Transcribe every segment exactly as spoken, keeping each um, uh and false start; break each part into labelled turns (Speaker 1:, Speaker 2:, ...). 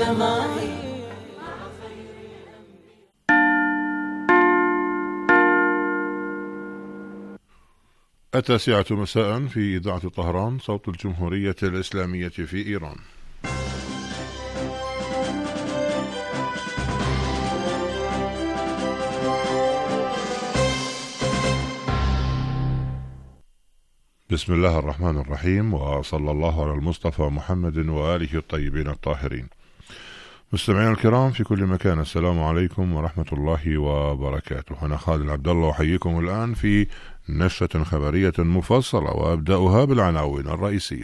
Speaker 1: معي.
Speaker 2: التاسعة مساء في إذاعة طهران، صوت الجمهورية الإسلامية في إيران. بسم الله الرحمن الرحيم، وصلى الله على المصطفى محمد وآله الطيبين الطاهرين. مستمعينا الكرام في كل مكان، السلام عليكم ورحمة الله وبركاته. أنا خالد عبد الله أحييكم الآن في نشرة خبرية مفصلة، وأبدأها بالعناوين الرئيسية.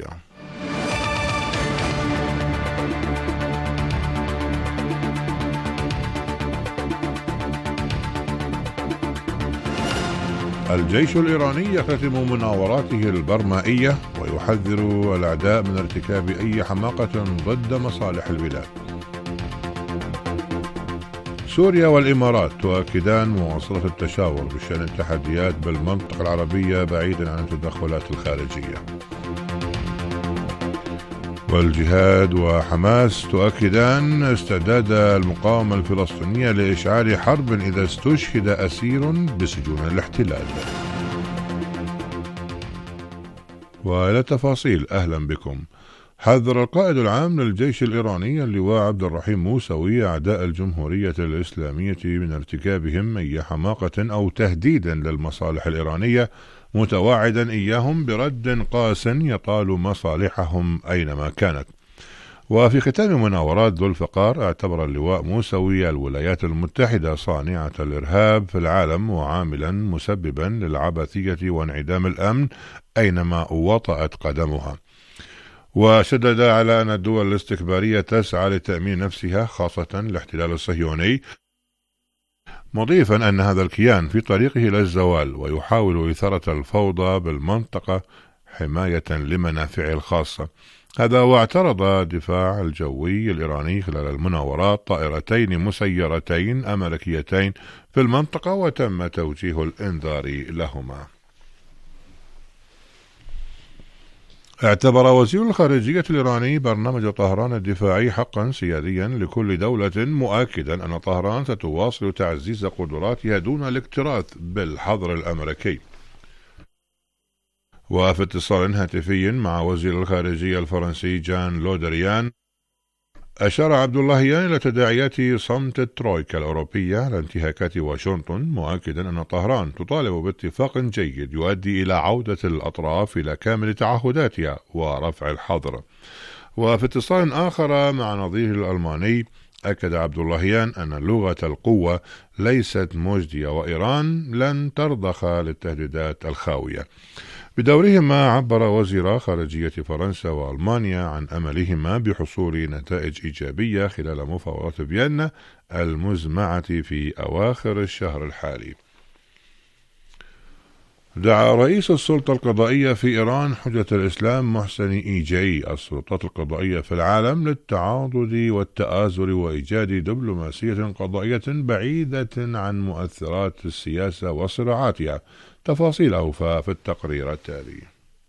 Speaker 2: الجيش الإيراني يختتم مناوراته البرمائية ويحذر الأعداء من ارتكاب أي حماقة ضد مصالح البلاد. سوريا والإمارات تؤكدان مواصلة التشاور بشأن التحديات بالمنطقة العربية بعيدا عن التدخلات الخارجية. والجهاد وحماس تؤكدان استعداد المقاومة الفلسطينية لإشعال حرب إذا استشهد أسير بسجون الاحتلال. وإلى التفاصيل، أهلا بكم. حذر القائد العام للجيش الإيراني اللواء عبد الرحيم موسوي أعداء الجمهورية الإسلامية من ارتكابهم أي حماقة أو تهديد للمصالح الإيرانية، متوعدا إياهم برد قاس يطال مصالحهم أينما كانت. وفي ختام مناورات ذو الفقار، اعتبر اللواء موسوي الولايات المتحدة صانعة الإرهاب في العالم وعاملا مسببا للعبثية وانعدام الأمن أينما وطأت قدمها، وشدد على أن الدول الاستكبارية تسعى لتأمين نفسها خاصة الاحتلال الصهيوني، مضيفا أن هذا الكيان في طريقه إلى الزوال ويحاول إثارة الفوضى بالمنطقة حماية لمنافعه الخاصة. هذا واعترض الدفاع الجوي الإيراني خلال المناورات طائرتين مسيرتين أمريكيتين في المنطقة، وتم توجيه الإنذار لهما. اعتبر وزير الخارجية الإيراني برنامج طهران الدفاعي حقا سياديا لكل دولة، مؤكدا أن طهران ستواصل تعزيز قدراتها دون الاكتراث بالحظر الأمريكي. وفي اتصال هاتفي مع وزير الخارجية الفرنسي جان لودريان، أشار عبد اللهيان إلى تداعيات صمت الترويكا الأوروبية على انتهاكات واشنطن، مؤكدا أن طهران تطالب باتفاق جيد يؤدي إلى عودة الأطراف إلى كامل تعهداتها ورفع الحظر. وفي اتصال آخر مع نظيره الألماني، أكد عبد اللهيان أن لغة القوة ليست مجدية وإيران لن ترضخ للتهديدات الخاوية. بدورهما عبر وزيرا خارجية فرنسا وألمانيا عن أملهما بحصول نتائج إيجابية خلال مفاوضات فيينا المزمعة في أواخر الشهر الحالي. دعا رئيس السلطة القضائية في إيران حجة الإسلام محسن إيجاي السلطات القضائية في العالم للتعاضد والتآزر وإيجاد دبلوماسية قضائية بعيدة عن مؤثرات السياسة وصراعاتها. تفاصيل أوفى في التقرير التالي.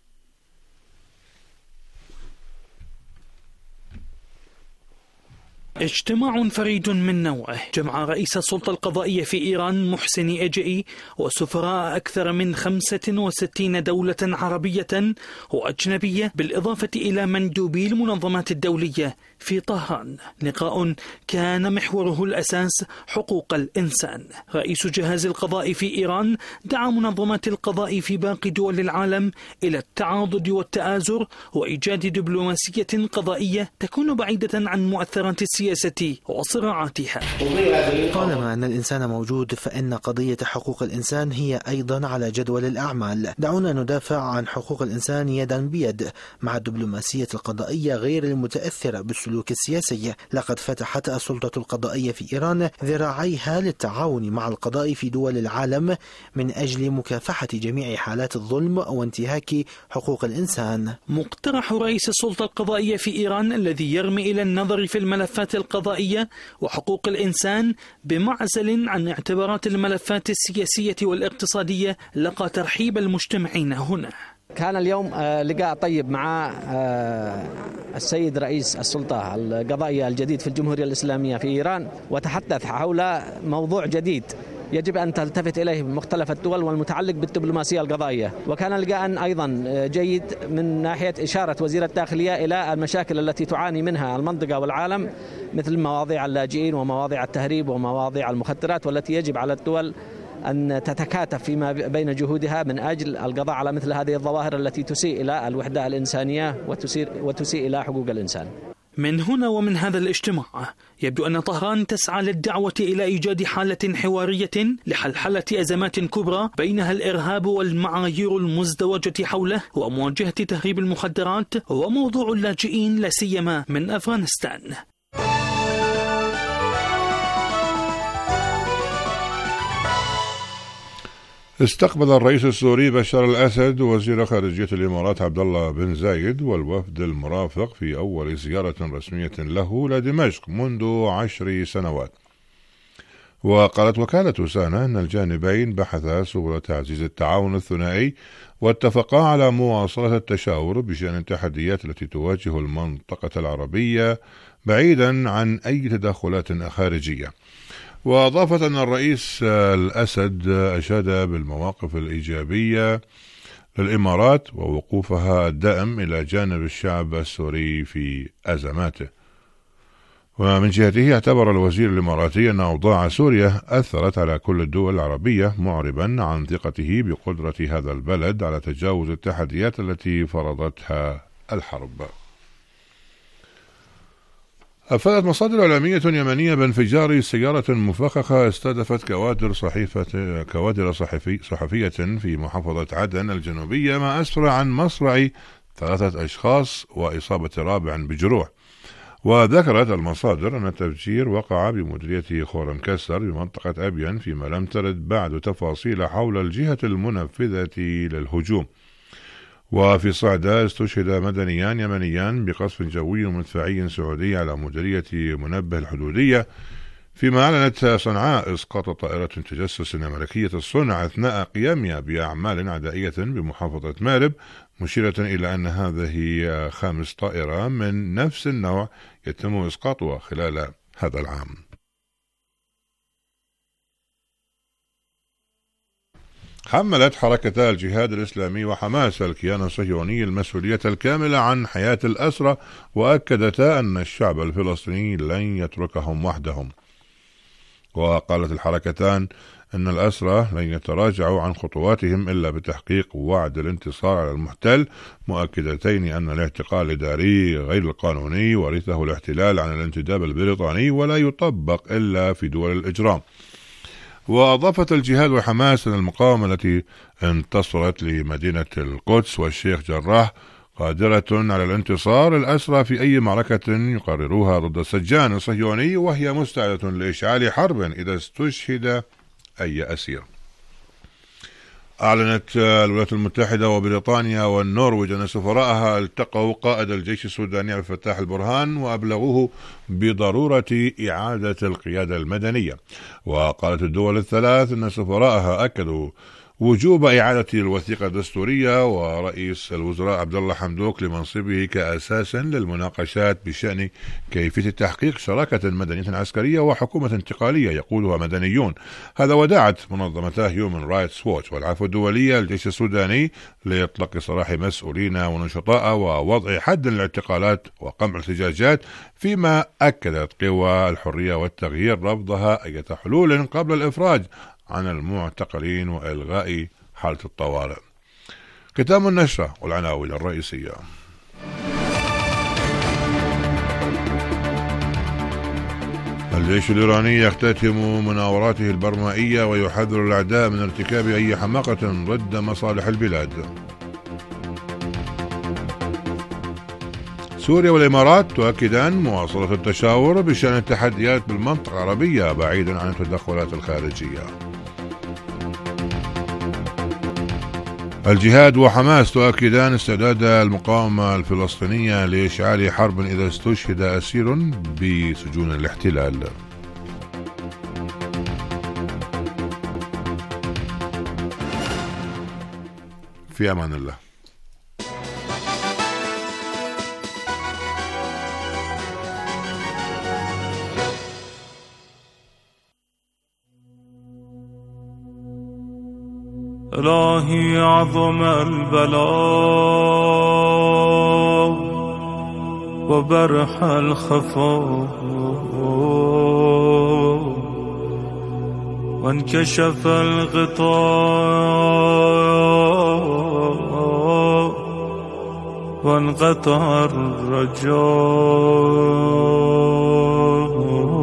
Speaker 3: اجتماع فريد من نوعه جمع رئيس السلطة القضائية في إيران محسن إيجاي وسفراء أكثر من خمسة وستين دولة عربية وأجنبية، بالإضافة إلى مندوبي المنظمات الدولية في طهران. لقاء كان محوره الأساس حقوق الإنسان. رئيس جهاز القضاء في إيران دعا منظمات القضاء في باقي دول العالم إلى التعاضد والتآزر وإيجاد دبلوماسية قضائية تكون بعيدة عن مؤثرات السياسة وصراعاتها.
Speaker 4: طالما أن الإنسان موجود فإن قضية حقوق الإنسان هي أيضا على جدول الأعمال. دعونا ندافع عن حقوق الإنسان يدا بيد مع الدبلوماسية القضائية غير المتأثرة بالسلوك السياسي. لقد فتحت السلطة القضائية في إيران ذراعيها للتعاون مع القضاء في دول العالم من أجل مكافحة جميع حالات الظلم وانتهاك حقوق الإنسان.
Speaker 3: مقترح رئيس السلطة القضائية في إيران الذي يرمي إلى النظر في الملفات القضائية وحقوق الإنسان بمعزل عن اعتبارات الملفات السياسية والاقتصادية لقى ترحيب المجتمعين هنا.
Speaker 1: كان اليوم لقاء طيب مع السيد رئيس السلطة القضائية الجديد في الجمهورية الإسلامية في إيران، وتحدث حول موضوع جديد يجب أن تلتفت إليه مختلف الدول والمتعلق بالدبلوماسية القضائية. وكان لقاء أيضا جيد من ناحية إشارة وزير الداخلية إلى المشاكل التي تعاني منها المنطقة والعالم، مثل مواضيع اللاجئين ومواضيع التهريب ومواضيع المخدرات، والتي يجب على الدول أن تتكاتف فيما بين جهودها من أجل القضاء على مثل هذه الظواهر التي تسيء إلى الوحدة الإنسانية وتسيء إلى حقوق الإنسان.
Speaker 3: من هنا ومن هذا الاجتماع يبدو أن طهران تسعى للدعوة إلى إيجاد حالة حوارية لحلحلة أزمات كبرى بينها الإرهاب والمعايير المزدوجة حوله ومواجهة تهريب المخدرات وموضوع اللاجئين لا سيما من أفغانستان.
Speaker 2: استقبل الرئيس السوري بشار الأسد وزير خارجية الإمارات عبد الله بن زايد والوفد المرافق في أول زيارة رسمية له إلى دمشق منذ عشر سنوات. وقالت وكالة سانا أن الجانبين بحثا سبل تعزيز التعاون الثنائي واتفقا على مواصلة التشاور بشأن التحديات التي تواجه المنطقة العربية بعيدا عن أي تدخلات خارجية. وأضافت أن الرئيس الأسد أشاد بالمواقف الإيجابية للإمارات ووقوفها الدائم إلى جانب الشعب السوري في أزماته. ومن جهته اعتبر الوزير الإماراتي أن أوضاع سوريا أثرت على كل الدول العربية، معربا عن ثقته بقدرة هذا البلد على تجاوز التحديات التي فرضتها الحرب. أفادت مصادر إعلامية يمنية بانفجار سيارة مفخخة استهدفت كوادر صحيفة كوادر صحفي صحفية في محافظة عدن الجنوبية، ما أسفر عن مصرع ثلاثة أشخاص وإصابة رابع بجروح. وذكرت المصادر أن التفجير وقع بمديرية خورم كسر بمنطقة أبين، فيما لم ترد بعد تفاصيل حول الجهة المنفذة للهجوم. وفي صعدة استشهد مدنيان يمنيان بقصف جوي مدفعي سعودي على مديرية منبه الحدودية، فيما أعلنت صنعاء إسقاط طائرة تجسس أمريكية الصنع أثناء قيامها بأعمال عدائية بمحافظة مارب، مشيرة إلى أن هذه خامس طائرة من نفس النوع يتم إسقاطها خلال هذا العام. حملت حركتا الجهاد الإسلامي وحماس الكيان الصهيوني المسؤولية الكاملة عن حياة الأسرى، وأكدتا أن الشعب الفلسطيني لن يتركهم وحدهم. وقالت الحركتان أن الأسرى لن يتراجعوا عن خطواتهم إلا بتحقيق وعد الانتصار على المحتل، مؤكدتين أن الاعتقال الإداري غير القانوني ورثه الاحتلال عن الانتداب البريطاني ولا يطبق إلا في دول الإجرام. وأضافت الجهاد وحماس أن المقاومة التي انتصرت لمدينة القدس والشيخ جراح قادرة على الانتصار الأسرى في أي معركة يقرروها ضد السجان الصهيوني، وهي مستعدة لإشعال حرب إذا استشهد أي أسير. أعلنت الولايات المتحدة وبريطانيا والنرويج أن سفراءها التقوا قائد الجيش السوداني عبد الفتاح البرهان وأبلغوه بضرورة إعادة القيادة المدنية. وقالت الدول الثلاث أن سفراءها أكدوا وجوب إعادة الوثيقة الدستورية ورئيس الوزراء عبد الله حمدوك لمنصبه كأساس للمناقشات بشأن كيفية تحقيق شراكة مدنية عسكرية وحكومة انتقالية يقودها مدنيون. هذا ودعت منظمتا هيومن رايتس ووتش والعفو الدولية الجيش السوداني لإطلاق سراح مسؤولين ونشطاء ووضع حد للاعتقالات وقمع الاحتجاجات، فيما أكدت قوى الحرية والتغيير رفضها أي حلول قبل الإفراج عن المعتقلين وإلغاء حالة الطوارئ. ختام النشرة والعناوين الرئيسية. الجيش الإيراني يختتم مناوراته البرمائية ويحذر الأعداء من ارتكاب أي حماقة ضد مصالح البلاد. سوريا والإمارات تؤكدان مواصلة التشاور بشأن التحديات بالمنطقة العربية بعيدا عن التدخلات الخارجية. الجهاد وحماس تؤكدان استعداد المقاومة الفلسطينية لإشعال حرب إذا استشهد أسير بسجون الاحتلال. في أمان الله.
Speaker 5: إلهي عظم البلاء وبرح الخفاء وانكشف الغطاء وانقطع الرجاء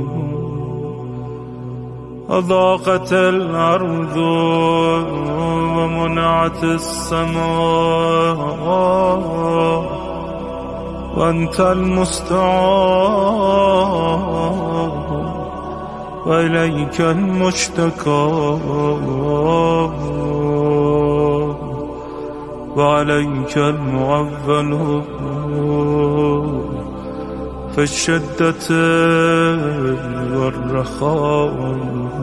Speaker 5: أضاقت الأرض ومنعت السماء وأنت المستعان وإليك المشتكى وعليك المعول في الشدة والرخاء.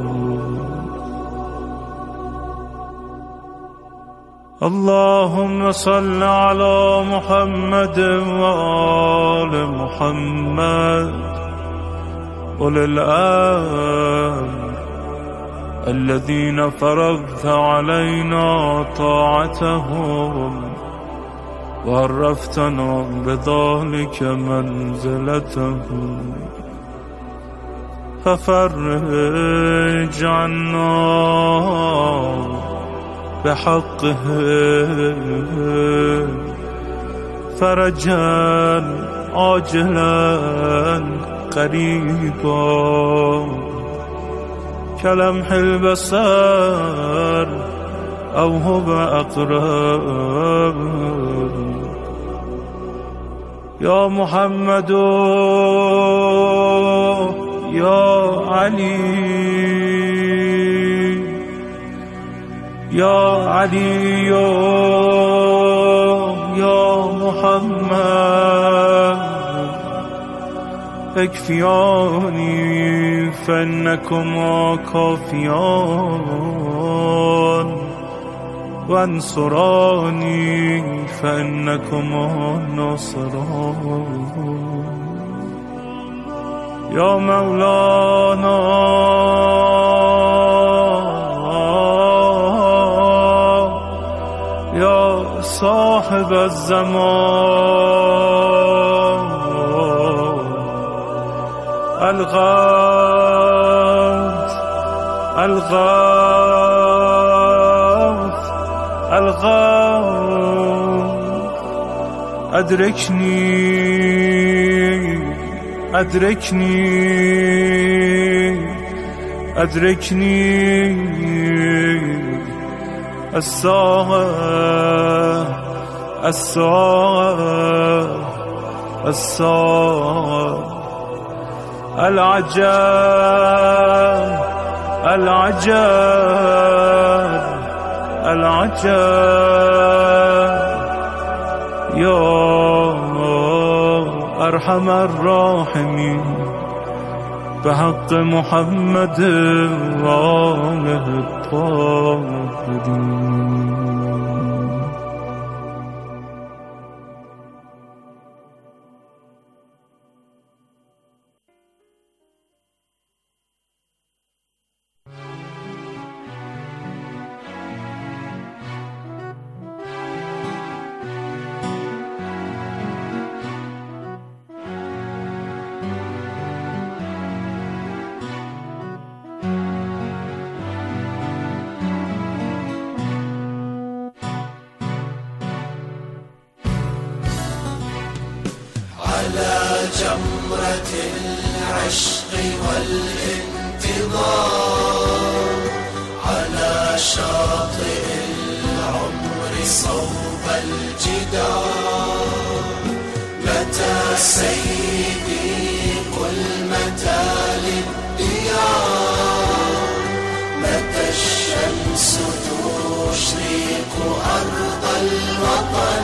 Speaker 5: اللهم صل على محمد وآل محمد أولي الأمر الذين فرضت علينا طاعتهم وعرفتنا بذلك منزلتهم ففرج عنا بحقه فرجا عاجلا قريبا كلمح البصر أو هو أقرب. يا محمد يا علي يا علي يا محمد اكفياني فإنكما كافيان وانصراني فإنكما ناصران. يا مولانا يا صاحب الزمان الغوث الغوث الغوث أدركني أدركني أدركني الساعة الساعة الساعة العجاب العجاب العجاب. يا أرحم الراحمين بحق محمد وآله الطاهرين.
Speaker 6: على جمرة العشق والانتظار على شاطئ العمر صوب الجدار متى سيدي قل متى للديار متى الشمس تشرق أرض الوطن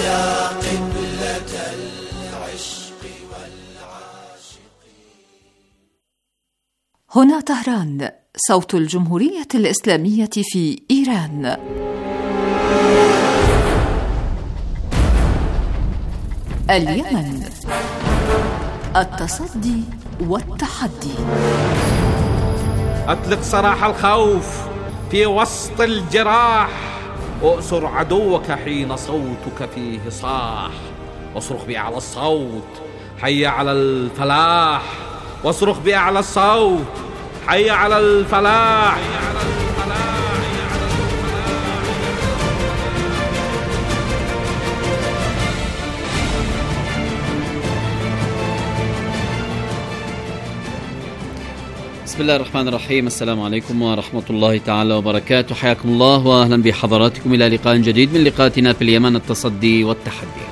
Speaker 6: يا قبلة العشق والعاشقين.
Speaker 7: هنا طهران، صوت الجمهورية الإسلامية في إيران. اليمن، التصدي والتحدي.
Speaker 8: أطلق سراح الخوف في وسط الجراح، أؤسر عدوك حين صوتك فيه صاح، واصرخ بأعلى الصوت حي على الفلاح، واصرخ بأعلى الصوت حي على الفلاح.
Speaker 9: بسم الله الرحمن الرحيم. السلام عليكم ورحمة الله تعالى وبركاته. حياكم الله وأهلا بحضراتكم إلى لقاء جديد من لقاءاتنا في اليمن، التصدي والتحدي.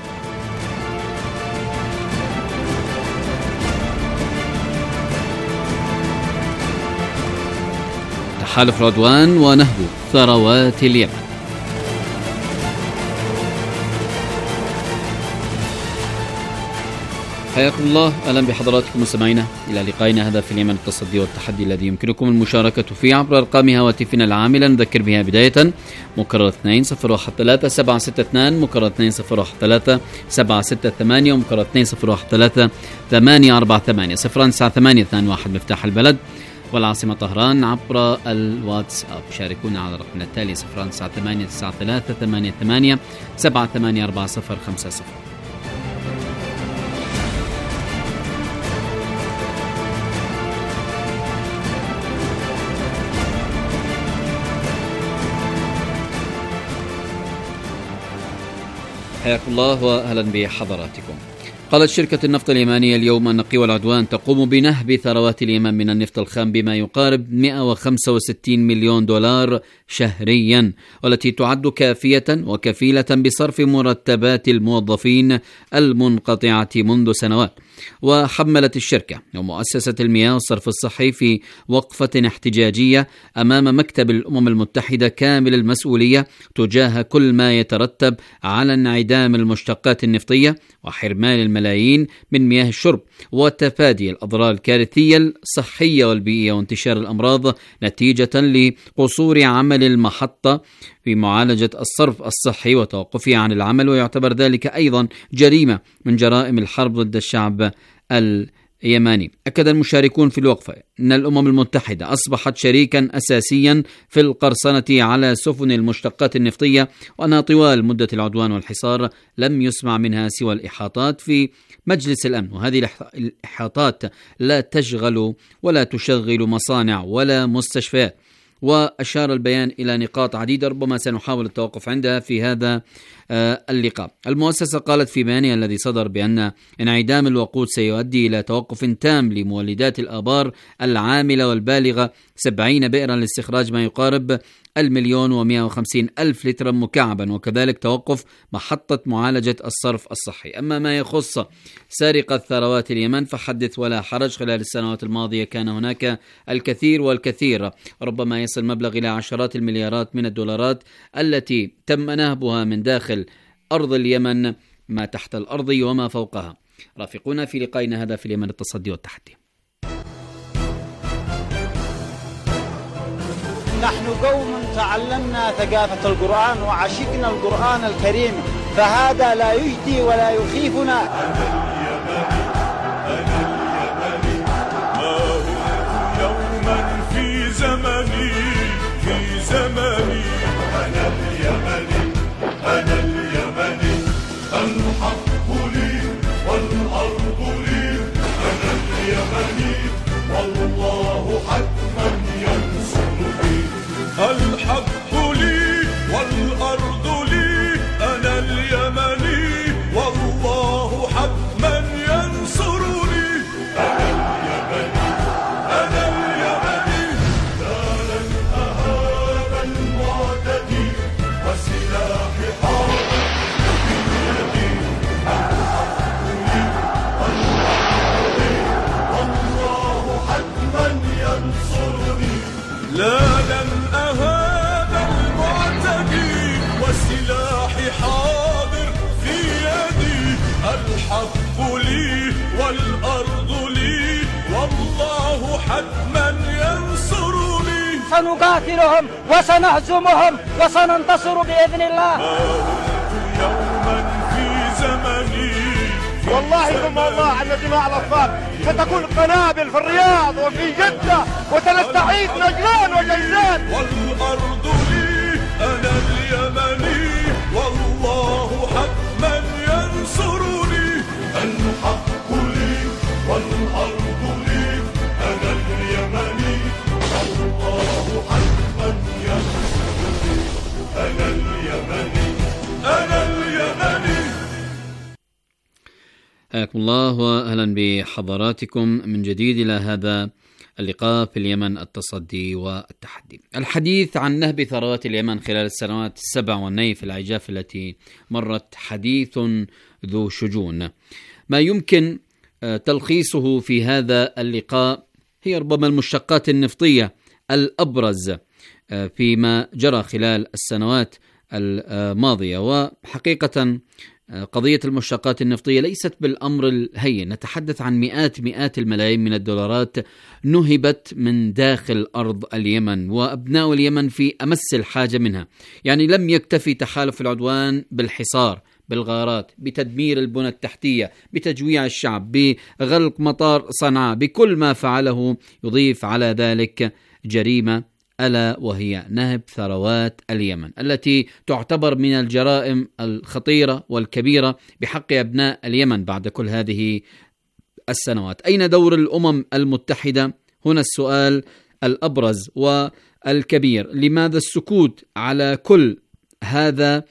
Speaker 9: تحالف رضوان ونهب ثروات اليمن. حياكم الله، أهلا بحضراتكم مستمعينا إلى لقائنا هذا في اليمن، التصدي والتحدي، الذي يمكنكم المشاركة فيه عبر أرقام هواتفنا العاملة. نذكر بها بداية: مكرر اثنين صفر واحد ثلاثة سبعة ستة اثنان، مكرر اثنين صفر واحد ثلاثة سبعة ستة ثمانية، ومكرر اثنين صفر واحد ثلاثة ثمانية أربعة ثمانية صفر تسعة ثمانية اثنان واحد مفتاح البلد والعاصمة طهران. عبر الواتساب شاركونا على رقمنا التالي صفر تسعة ثمانية تسعة ثلاثة ثمانية ثمانية سبعة ثمانية أربعة صفر خمسة صفر. حياكم الله واهلا بحضراتكم. قالت شركة النفط اليمانية اليوم أن قوى العدوان تقوم بنهب ثروات اليمن من النفط الخام بما يقارب مئة وخمسة وستين مليون دولار شهريا، والتي تعد كافية وكفيلة بصرف مرتبات الموظفين المنقطعة منذ سنوات. وحملت الشركة ومؤسسة المياه والصرف الصحي في وقفة احتجاجية أمام مكتب الأمم المتحدة كامل المسؤولية تجاه كل ما يترتب على انعدام المشتقات النفطية وحرمان الملايين من مياه الشرب وتفادي الأضرار الكارثية الصحية والبيئية وانتشار الأمراض نتيجة لقصور عمل المحطة في معالجة الصرف الصحي وتوقفه عن العمل. ويعتبر ذلك أيضا جريمة من جرائم الحرب ضد الشعب اليماني. أكد المشاركون في الوقفة أن الأمم المتحدة أصبحت شريكا أساسيا في القرصنة على سفن المشتقات النفطية، وأنها طوال مدة العدوان والحصار لم يسمع منها سوى الإحاطات في مجلس الأمن، وهذه الإحاطات لا تشغل ولا تشغل مصانع ولا مستشفيات. وأشار البيان إلى نقاط عديدة ربما سنحاول التوقف عندها في هذا اللقاء. المؤسسة قالت في بيانها الذي صدر بأن انعدام الوقود سيؤدي إلى توقف تام لمولدات الآبار العاملة والبالغة سبعين بئرا لاستخراج ما يقارب المليون ومئة وخمسين ألف لترا مكعبا، وكذلك توقف محطة معالجة الصرف الصحي. أما ما يخص سرقة ثروات اليمن فحدث ولا حرج. خلال السنوات الماضية كان هناك الكثير والكثير، ربما يصل مبلغ إلى عشرات المليارات من الدولارات التي تم نهبها من داخل أرض اليمن، ما تحت الأرض وما فوقها. رافقونا في لقائنا هذا في اليمن، التصدي والتحدي.
Speaker 10: نحن قوم تعلمنا ثقافة القرآن وعشقنا القرآن الكريم، فهذا لا يجدي ولا يخيفنا.
Speaker 5: يوما في زمني في زمني أنا اليمني أنا اليمني الحق لي والأرض لي أنا اليمني والله حتما ينصرني. الحق لي والأرض لي أنا اليمني والله حتما ينصرني. أنا اليمني أنا اليمني دار الأهاب المعتدي وسلاح حار بيدي
Speaker 10: سنقاتلهم وسنهزمهم وسننتصر بإذن الله.
Speaker 5: يوما في زمني
Speaker 11: والله ثم والله أن دماء الأطفال ستكون قنابل في الرياض وفي جدة وسنستعيد نجران وجيزان.
Speaker 5: والأرض لي أنا اليمني والله حتما ينصرني. الحق لي والأرض لي أنا اليمني والله حتما ينصرني. أنا اليمني أنا اليمني.
Speaker 9: حياكم الله وأهلا بحضراتكم من جديد إلى هذا اللقاء في اليمن، التصدي والتحدي. الحديث عن نهب ثروات اليمن خلال السنوات السبع والنيف العجاف التي مرت حديث ذو شجون. ما يمكن تلخيصه في هذا اللقاء هي ربما المشتقات النفطية الأبرز فيما جرى خلال السنوات الماضية. وحقيقة قضية المشتقات النفطية ليست بالأمر الهين، نتحدث عن مئات مئات الملايين من الدولارات نهبت من داخل أرض اليمن، وأبناء اليمن في أمس الحاجة منها. يعني لم يكتفي تحالف العدوان بالحصار، بالغارات، بتدمير البنى التحتية، بتجويع الشعب، بغلق مطار صنعاء، بكل ما فعله يضيف على ذلك جريمة ألا وهي نهب ثروات اليمن التي تعتبر من الجرائم الخطيرة والكبيرة بحق أبناء اليمن بعد كل هذه السنوات. أين دور الأمم المتحدة؟ هنا السؤال الأبرز والكبير. لماذا السكوت على كل هذا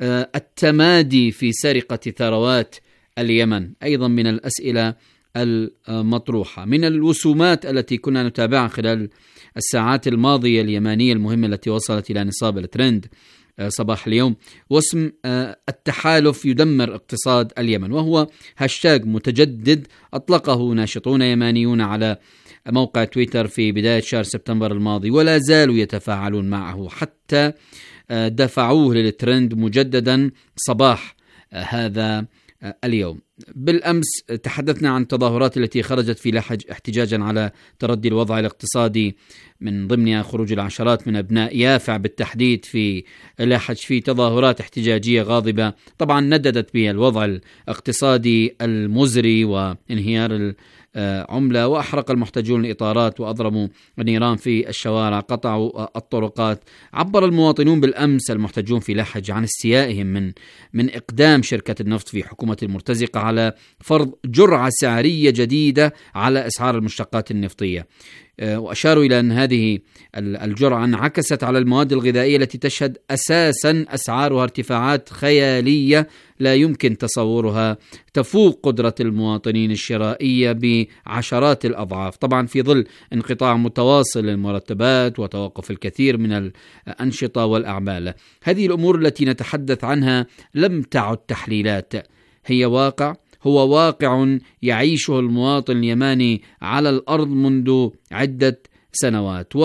Speaker 9: التمادي في سرقة ثروات اليمن؟ أيضا من الأسئلة المطروحة. من الوسومات التي كنا نتابعها خلال الساعات الماضية اليمانية المهمة التي وصلت إلى نصاب الترند صباح اليوم، واسم التحالف يدمر اقتصاد اليمن، وهو هاشتاج متجدد أطلقه ناشطون يمانيون على موقع تويتر في بداية شهر سبتمبر الماضي، ولا زالوا يتفاعلون معه حتى دفعوه للترند مجددا صباح هذا اليوم. بالأمس تحدثنا عن التظاهرات التي خرجت في لحج احتجاجا على تردي الوضع الاقتصادي، من ضمنها خروج العشرات من أبناء يافع بالتحديد في لحج في تظاهرات احتجاجية غاضبة طبعا نددت بها الوضع الاقتصادي المزري وانهيار العملة، وأحرق المحتجون الإطارات وأضرموا النيران في الشوارع، قطعوا الطرقات. عبر المواطنون بالأمس المحتجون في لحج عن استيائهم من من إقدام شركة النفط في حكومة المرتزقة على فرض جرعة سعرية جديدة على أسعار المشتقات النفطية، وأشاروا إلى أن هذه الجرعة انعكست على المواد الغذائية التي تشهد أساسا أسعارها ارتفاعات خيالية لا يمكن تصورها، تفوق قدرة المواطنين الشرائية بعشرات الأضعاف، طبعا في ظل انقطاع متواصل للمرتبات وتوقف الكثير من الأنشطة والأعمال. هذه الأمور التي نتحدث عنها لم تعد تحليلات، هي واقع، هو واقع يعيشه المواطن اليماني على الأرض منذ عدة سنوات،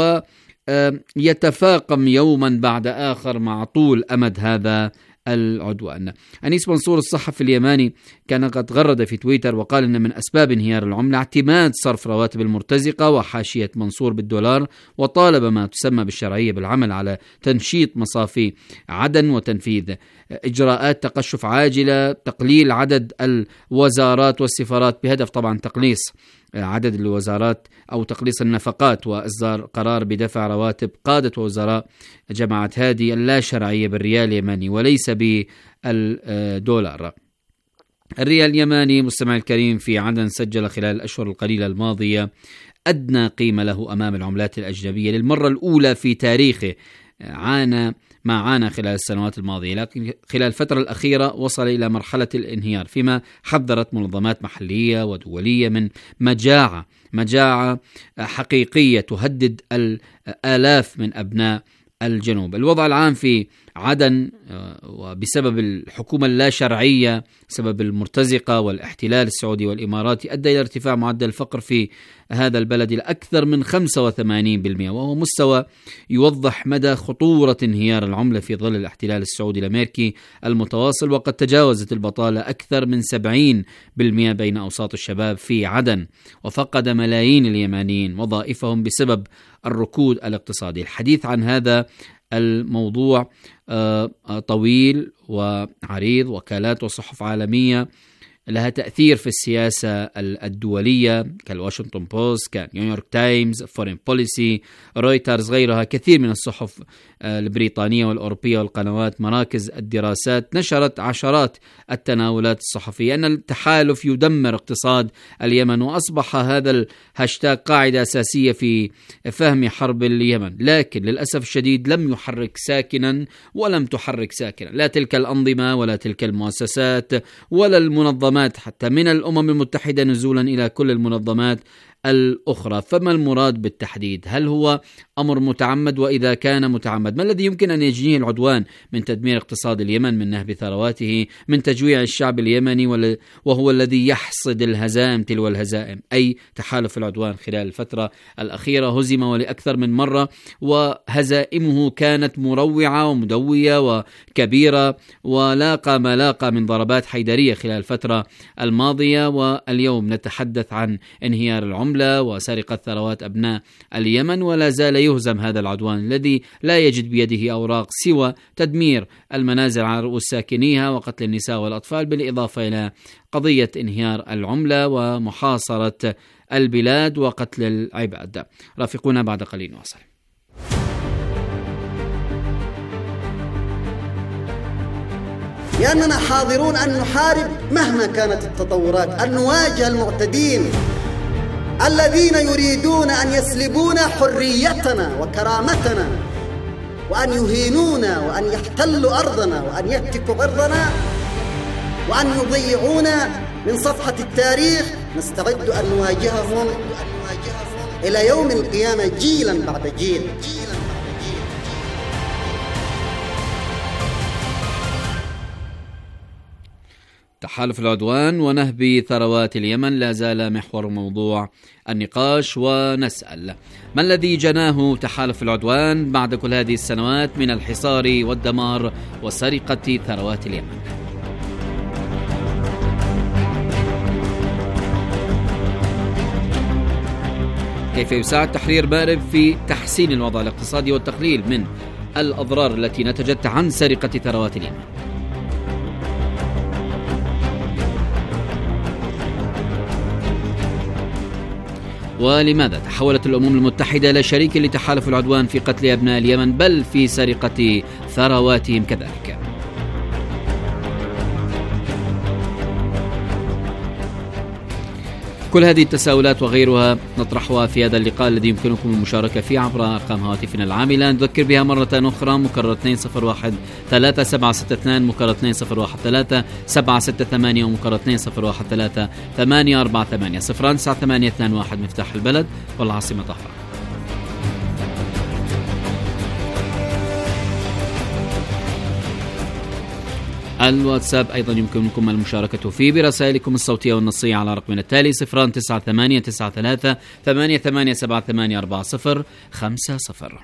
Speaker 9: ويتفاقم يوما بعد آخر مع طول أمد هذا العدوان. أنيس منصور الصحفي اليماني كان قد غرد في تويتر وقال إن من أسباب انهيار العملة اعتماد صرف رواتب المرتزقة وحاشية منصور بالدولار، وطالب ما تسمى بالشرعية بالعمل على تنشيط مصافي عدن وتنفيذ إجراءات تقشف عاجلة، تقليل عدد الوزارات والسفارات بهدف طبعا تقليص عدد الوزارات أو تقليص النفقات، وإصدار قرار بدفع رواتب قادة ووزراء جماعة هادي اللا شرعية بالريال اليماني وليس بالدولار. الريال اليماني مستمع الكريم في عدن سجل خلال الأشهر القليلة الماضية أدنى قيمة له أمام العملات الأجنبية للمرة الأولى في تاريخه، عانى ما عانى خلال السنوات الماضية، لكن خلال الفترة الأخيرة وصل إلى مرحلة الانهيار، فيما حذرت منظمات محلية ودولية من مجاعة مجاعة حقيقية تهدد الآلاف من أبناء الجنوب. الوضع العام في عدن وبسبب الحكومة اللا شرعية، سبب المرتزقة والاحتلال السعودي والإماراتي، أدى إلى ارتفاع معدل الفقر في هذا البلد إلى أكثر من خمسة وثمانين بالمئة، وهو مستوى يوضح مدى خطورة انهيار العملة في ظل الاحتلال السعودي الأمريكي المتواصل. وقد تجاوزت البطالة أكثر من سبعين بالمئة بين أوساط الشباب في عدن، وفقد ملايين اليمانيين وظائفهم بسبب الركود الاقتصادي. الحديث عن هذا الموضوع طويل وعريض. وكالات وصحف عالمية لها تأثير في السياسة الدولية كالواشنطن بوست، كنيويورك تايمز، فورين بوليسي، رويترز، غيرها كثير من الصحف البريطانية والأوروبية والقنوات، مراكز الدراسات نشرت عشرات التناولات الصحفية أن التحالف يدمر اقتصاد اليمن، وأصبح هذا الهاشتاج قاعدة أساسية في فهم حرب اليمن. لكن للأسف الشديد لم يحرك ساكنا ولم تحرك ساكنا، لا تلك الأنظمة ولا تلك المؤسسات ولا المنظمات حتى من الأمم المتحدة نزولا إلى كل المنظمات الأخرى. فما المراد بالتحديد؟ هل هو أمر متعمد؟ وإذا كان متعمد ما الذي يمكن أن يجنيه العدوان من تدمير اقتصاد اليمن، من نهب ثرواته، من تجويع الشعب اليمني وهو الذي يحصد الهزائم تلو الهزائم؟ أي تحالف العدوان خلال الفترة الأخيرة هزم ولأكثر من مرة، وهزائمه كانت مروعة ومدوية وكبيرة، ولاقى ما لاقى من ضربات حيدرية خلال الفترة الماضية. واليوم نتحدث عن انهيار العملة وسرقة ثروات أبناء اليمن، ولا زال يهزم هذا العدوان الذي لا يجد بيده أوراق سوى تدمير المنازل على رؤوس ساكنيها وقتل النساء والأطفال، بالإضافة إلى قضية انهيار العملة ومحاصرة البلاد وقتل العباد. رافقونا بعد قليل نواصل.
Speaker 12: لأننا حاضرون أن نحارب مهما كانت التطورات، أن نواجه المعتدين الذين يريدون أن يسلبون حريتنا وكرامتنا، وأن يهينونا، وأن يحتلوا أرضنا، وأن يهتكوا أرضنا، وأن يضيعونا من صفحة التاريخ. نستعد أن نواجههم إلى يوم القيامة جيلا بعد جيل.
Speaker 9: تحالف العدوان ونهب ثروات اليمن لا زال محور موضوع النقاش، ونسأل ما الذي جناه تحالف العدوان بعد كل هذه السنوات من الحصار والدمار وسرقة ثروات اليمن؟ كيف يساعد تحرير مأرب في تحسين الوضع الاقتصادي والتقليل من الأضرار التي نتجت عن سرقة ثروات اليمن؟ ولماذا تحولت الأمم المتحدة إلى شريك لتحالف العدوان في قتل أبناء اليمن بل في سرقة ثرواتهم كذلك؟ كل هذه التساؤلات وغيرها نطرحها في هذا اللقاء الذي يمكنكم المشاركة فيه عبر أرقام هواتفنا العاملة. نذكر بها مرة أخرى: مكرر اثنين صفر واحد ثلاثة سبعة ستة اثنين، مكرر اثنين صفر واحد ثلاثة سبعة ستة ثمانية، ومكرر اثنين صفر واحد ثلاثة ثمانية أربعة ثمانية. صفران تسعة ثمانية اثنان واحد مفتاح البلد والعاصمة طهران. الواتساب أيضا يمكنكم المشاركة فيه برسائلكم الصوتية والنصية على رقمنا التالي صفران تسعة ثمانية تسعة ثلاثة ثمانية ثمانية سبعة ثمانية أربعة صفر خمسة صفر.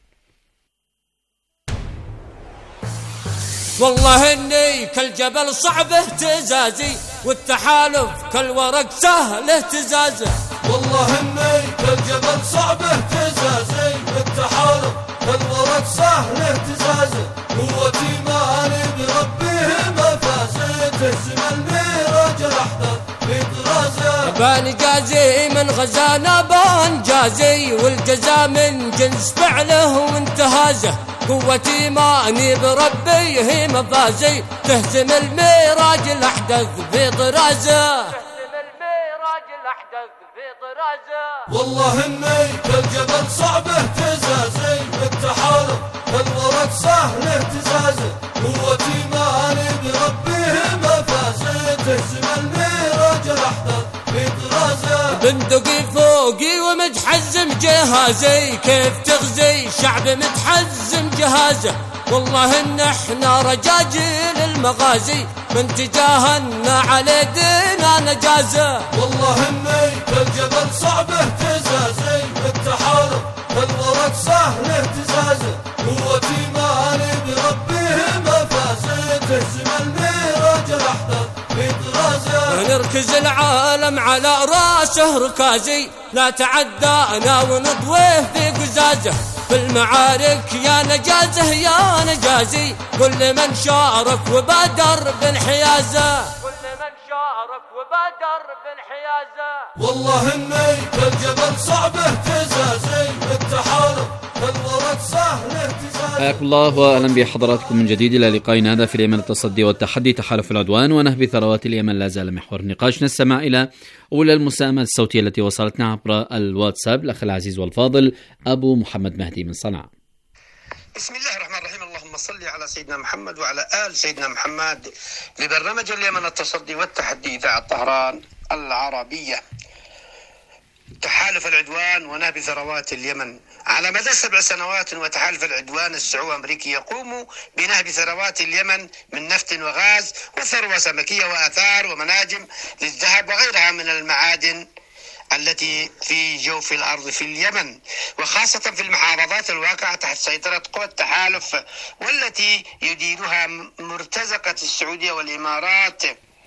Speaker 13: والله إني كالجبل صعب اهتزازي، والتحالف كالورق سهل اهتزازه. والله إني كالجبل صعب اهتزازي، والتحالف كالورق سهل اهتزازه. قوتي مالي بربيه مفازي، تهزم الميراج الأحداث في طرازه. بان جازي من غزانا بان جازي، والجزاء من جنس فعله وانتهازه. قوتي ماني بربي هي مفازي، تهزم الميراج الأحدث في طرازه. والله إني كالجبل صعب اهتزازي، بالتحالف كالورق سهل اهتزازه. قوتي ماني بربيه مفازي، تهزم الميراج الأحدث في طرازه. بندقي فوقي ومتحزم جهازي، كيف تغزي شعب متحزم جهازه. والله إن احنا رجاجيل المغازي، من تجاهلنا على دينا نجازه. والله إني كالجبل صعب اهتزازي، بالتحالف كالورق سهل اهتزازه. قوتي مالي بربيه مفازي، تهزم الميراج الأحدث في طرازه.
Speaker 14: نركز العالم على راسه ركازي، لا تعدانا ونطويه في قزازه. في المعارك يا نجازه يا نجازي، كل من شارك وبادر بانحيازه. كل من شارك وبادر بانحيازه.
Speaker 13: والله اني كالجبل صعب اهتزازي، التحالف بالورق سهل اهتزازي.
Speaker 9: حياكم الله واهلا بحضراتكم من جديد الى لقائنا هذا في اليمن التصدي والتحدي، تحالف العدوان ونهب ثروات اليمن لا زال محور نقاشنا. نستمع الى اولى المساهمات الصوتيه التي وصلتنا عبر الواتساب. الاخ العزيز والفاضل ابو محمد مهدي من صنعاء.
Speaker 15: بسم الله الرحمن الرحيم، اللهم صل على سيدنا محمد وعلى آل سيدنا محمد. لبرنامج اليمن التصدي والتحدي إذاعة طهران العربية. تحالف العدوان ونهب ثروات اليمن. على مدى سبع سنوات وتحالف العدوان السعودي الأمريكي يقوم بنهب ثروات اليمن من نفط وغاز وثروة سمكية وآثار ومناجم للذهب وغيرها من المعادن التي في جوف الأرض في اليمن، وخاصة في المحافظات الواقعة تحت سيطرة قوى التحالف والتي يديرها مرتزقة السعودية والإمارات.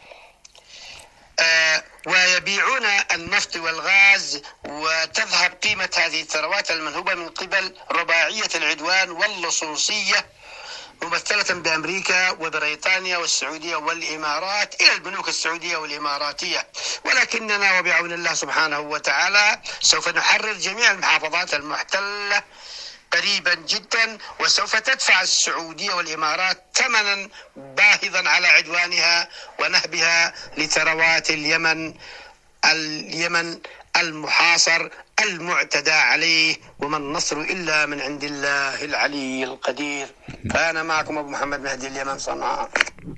Speaker 15: آه ويبيعون النفط والغاز، وتذهب قيمة هذه الثروات المنهوبة من قبل رباعية العدوان واللصوصية ممثلة بأمريكا وبريطانيا والسعودية والإمارات إلى البنوك السعودية والإماراتية. ولكننا وبعون الله سبحانه وتعالى سوف نحرر جميع المحافظات المحتلة قريبا جدا، وسوف تدفع السعودية والإمارات ثمنا باهظا على عدوانها ونهبها لثروات اليمن اليمن المحاصر المعتدى عليه، وما النصر إلا من عند الله العلي القدير. فأنا معكم أبو محمد مهدي اليمن صنعاء.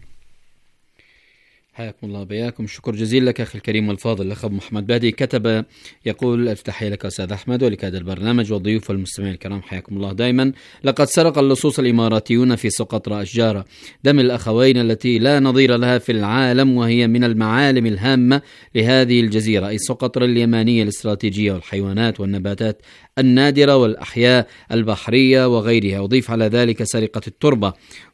Speaker 9: حياكم الله بياكم. شكر جزيل لك أخي الكريم والفاضل الأخ أبو محمد بادي. كتب يقول التحية لك أستاذ أحمد ولكادر البرنامج والضيوف والمستمعين الكرام، حياكم الله دائما. لقد سرق اللصوص الإماراتيون في سقطرى أشجار دم الأخوين التي لا نظير لها في العالم، وهي من المعالم الهامة لهذه الجزيرة، أي سقطرى اليمانية الاستراتيجية، والحيوانات والنباتات النادرة والأحياء البحرية وغيرها. أضيف على ذلك سرقة التربة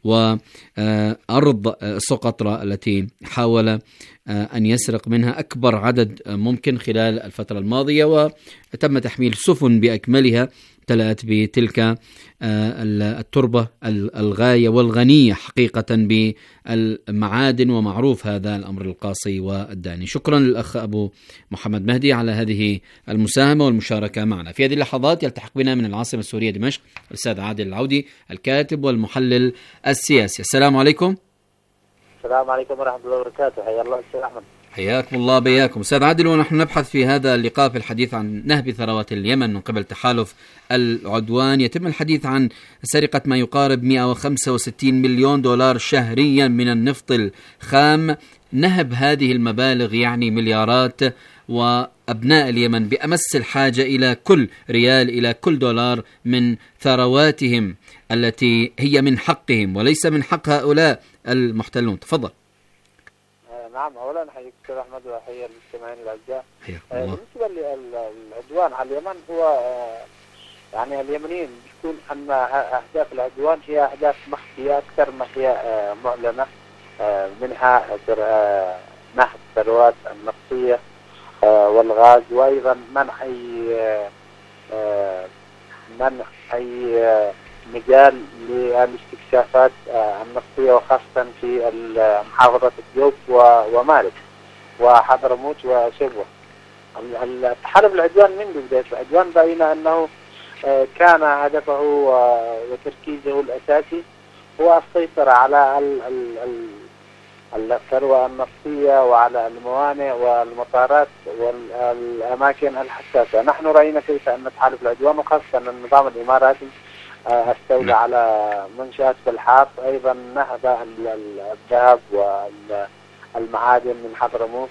Speaker 9: وأرض سقطرى التي حاول أن يسرق منها أكبر عدد ممكن خلال الفترة الماضية، وتم تحميل سفن بأكملها امتلأت بتلك التربة الغاية والغنية حقيقة بالمعادن، ومعروف هذا الأمر القاسي والداني. شكرا للأخ أبو محمد مهدي على هذه المساهمة والمشاركة معنا. في هذه اللحظات يلتحق بنا من العاصمة السورية دمشق الأستاذ عادل العودي الكاتب والمحلل السياسي. السلام عليكم.
Speaker 16: السلام عليكم ورحمة الله وبركاته. حيا الله أستاذ أحمد.
Speaker 9: حياكم الله بياكم أستاذ عادل. ونحن نبحث في هذا اللقاء في الحديث عن نهب ثروات اليمن من قبل تحالف العدوان. يتم الحديث عن سرقة ما يقارب مئة وخمسة وستين مليون دولار شهريا من النفط الخام. نهب هذه المبالغ يعني مليارات، وأبناء اليمن بأمس الحاجة إلى كل ريال، إلى كل دولار من ثرواتهم التي هي من حقهم وليس من حق هؤلاء المحتلون. تفضل.
Speaker 16: نعم، أولا حييك أستاذ أحمد وحيا المستمعين الأعزاء. بالنسبة للعدوان على اليمن، هو يعني اليمنيين بيكون أن أهداف العدوان هي أهداف مخفية أكثر ما هي معلنة، منها نهب الثروات النفطية والغاز، وأيضا منع أي منع أي مجال للاستكشافات النفطية، وخاصة في محافظة الجوف ومارب وحضرموت وشبوة. التحالف العدوان من بداية العدوان بين أنه كان هدفه وتركيزه الأساسي هو السيطرة على الثروة النفطية وعلى الموانئ والمطارات والأماكن الحساسة. نحن رأينا كيف أن تحالف العدوان وخاصة النظام الإماراتي استولى على منشآت بالحاف، أيضا نهب الذهب والمعادن من حضرموت.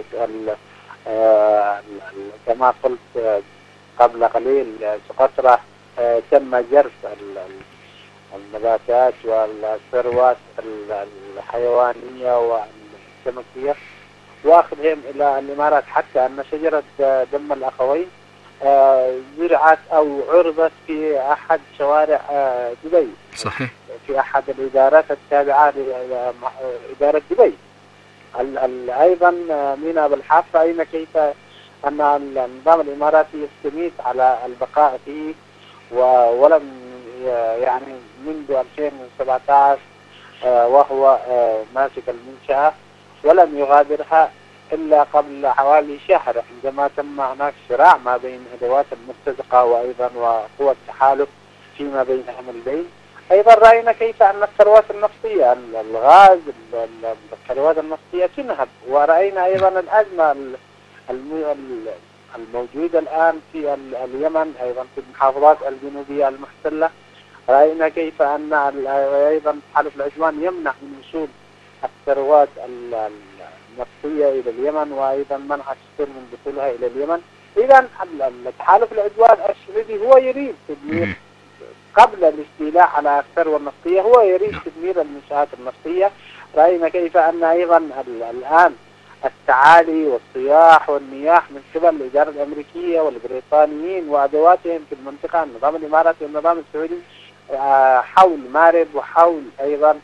Speaker 16: كما قلت قبل قليل سقطرى تم جرف النباتات والثروات الحيوانية والسمكية وأخذهم إلى الإمارات، حتى أن شجرة دم الأخوين زرعت أو عرضت في أحد شوارع دبي.
Speaker 9: صحيح.
Speaker 16: في أحد الإدارات التابعة لإدارة دبي. ال ال أيضا ميناء بالحاف رأينا كيف أن النظام الإماراتي يستميت على البقاء فيه، ولم يعني منذ ألفين وسبعة عشر وهو ماسك المنشأة ولم يغادرها إلا قبل حوالي شهر، عندما تم هناك صراع ما بين أدوات المرتزقة وأيضا وقوى التحالف فيما بينهم البين. أيضا رأينا كيف أن الثروات النفطية، الغاز، الثروات النفطية تنهب، ورأينا أيضا الأزمة الموجودة الآن في اليمن أيضا في المحافظات الجنوبية المحتلة. رأينا كيف أن أيضا تحالف العدوان يمنع من وصول الثروات النفطية إلى اليمن، وأيضا منع كثير من دخولها إلى اليمن. إذا تحالف العدوان السعودي هو يريد تدمير قبل الاستيلاء على الثروة النفطية، هو يريد تدمير المنشآت النفطية. رأينا كيف أن أيضا الآن التعالي والصياح والمياه من قبل الإدارة الأمريكية والبريطانيين وأدواتهم في المنطقة، النظام الإماراتي والنظام السعودي، حول مارب وحول أيضا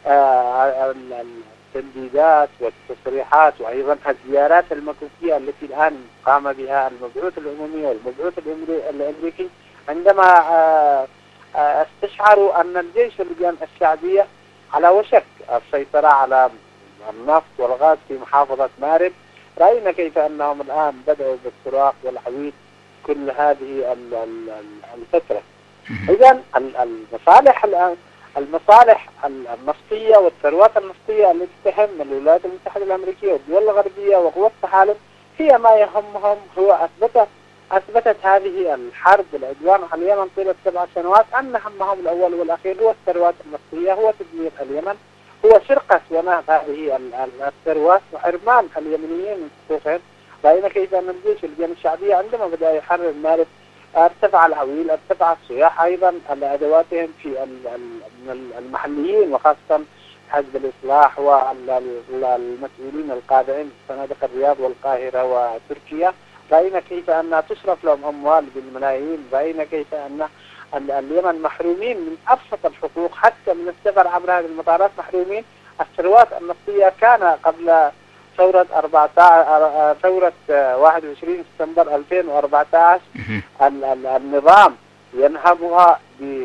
Speaker 16: التنديدات والتصريحات وأيضا الزيارات المكوكية التي الآن قام بها المبعوث العمومي والمبعوث الأمريكي، عندما استشعروا أن الجيش اللجان الشعبية على وشك السيطرة على النفط والغاز في محافظة مارب. رأينا كيف أنهم الآن بدأوا بالسراق والعويد كل هذه الفترة. إذن المصالح الآن المصالح النفطية والثروات النفطية التي تهم الولايات المتحدة الأمريكية والدول الغربية وقوى التحالف هي ما يهمهم. هو أثبتت أثبتت هذه الحرب والعدوان على اليمن طيلة سبع سنوات أن همهم الأول والأخير هو الثروات النفطية، هو تدمير اليمن، هو سرقة ونهب هذه الثروات وحرمان اليمنيين من حقوقهم. رأينا كيف أن الجيش اللجان الشعبية عندما بدأ يحرر مارب ارتفع العويل، ارتفع الصياح، أيضا على أدواتهم في المحليين وخاصة حزب الإصلاح والمسؤولين القادعين في فنادق الرياض والقاهرة وتركيا. رأينا كيف أنها تصرف لهم أموال بالملايين. رأينا كيف أن اليمن محرومين من أبسط الحقوق، حتى من السفر عبر هذه المطارات محرومين. الثروات النفطية كان قبل ثورة أربعة عشر ثورة واحد وعشرين سبتمبر ألفين وأربعة عشر النظام ينهبها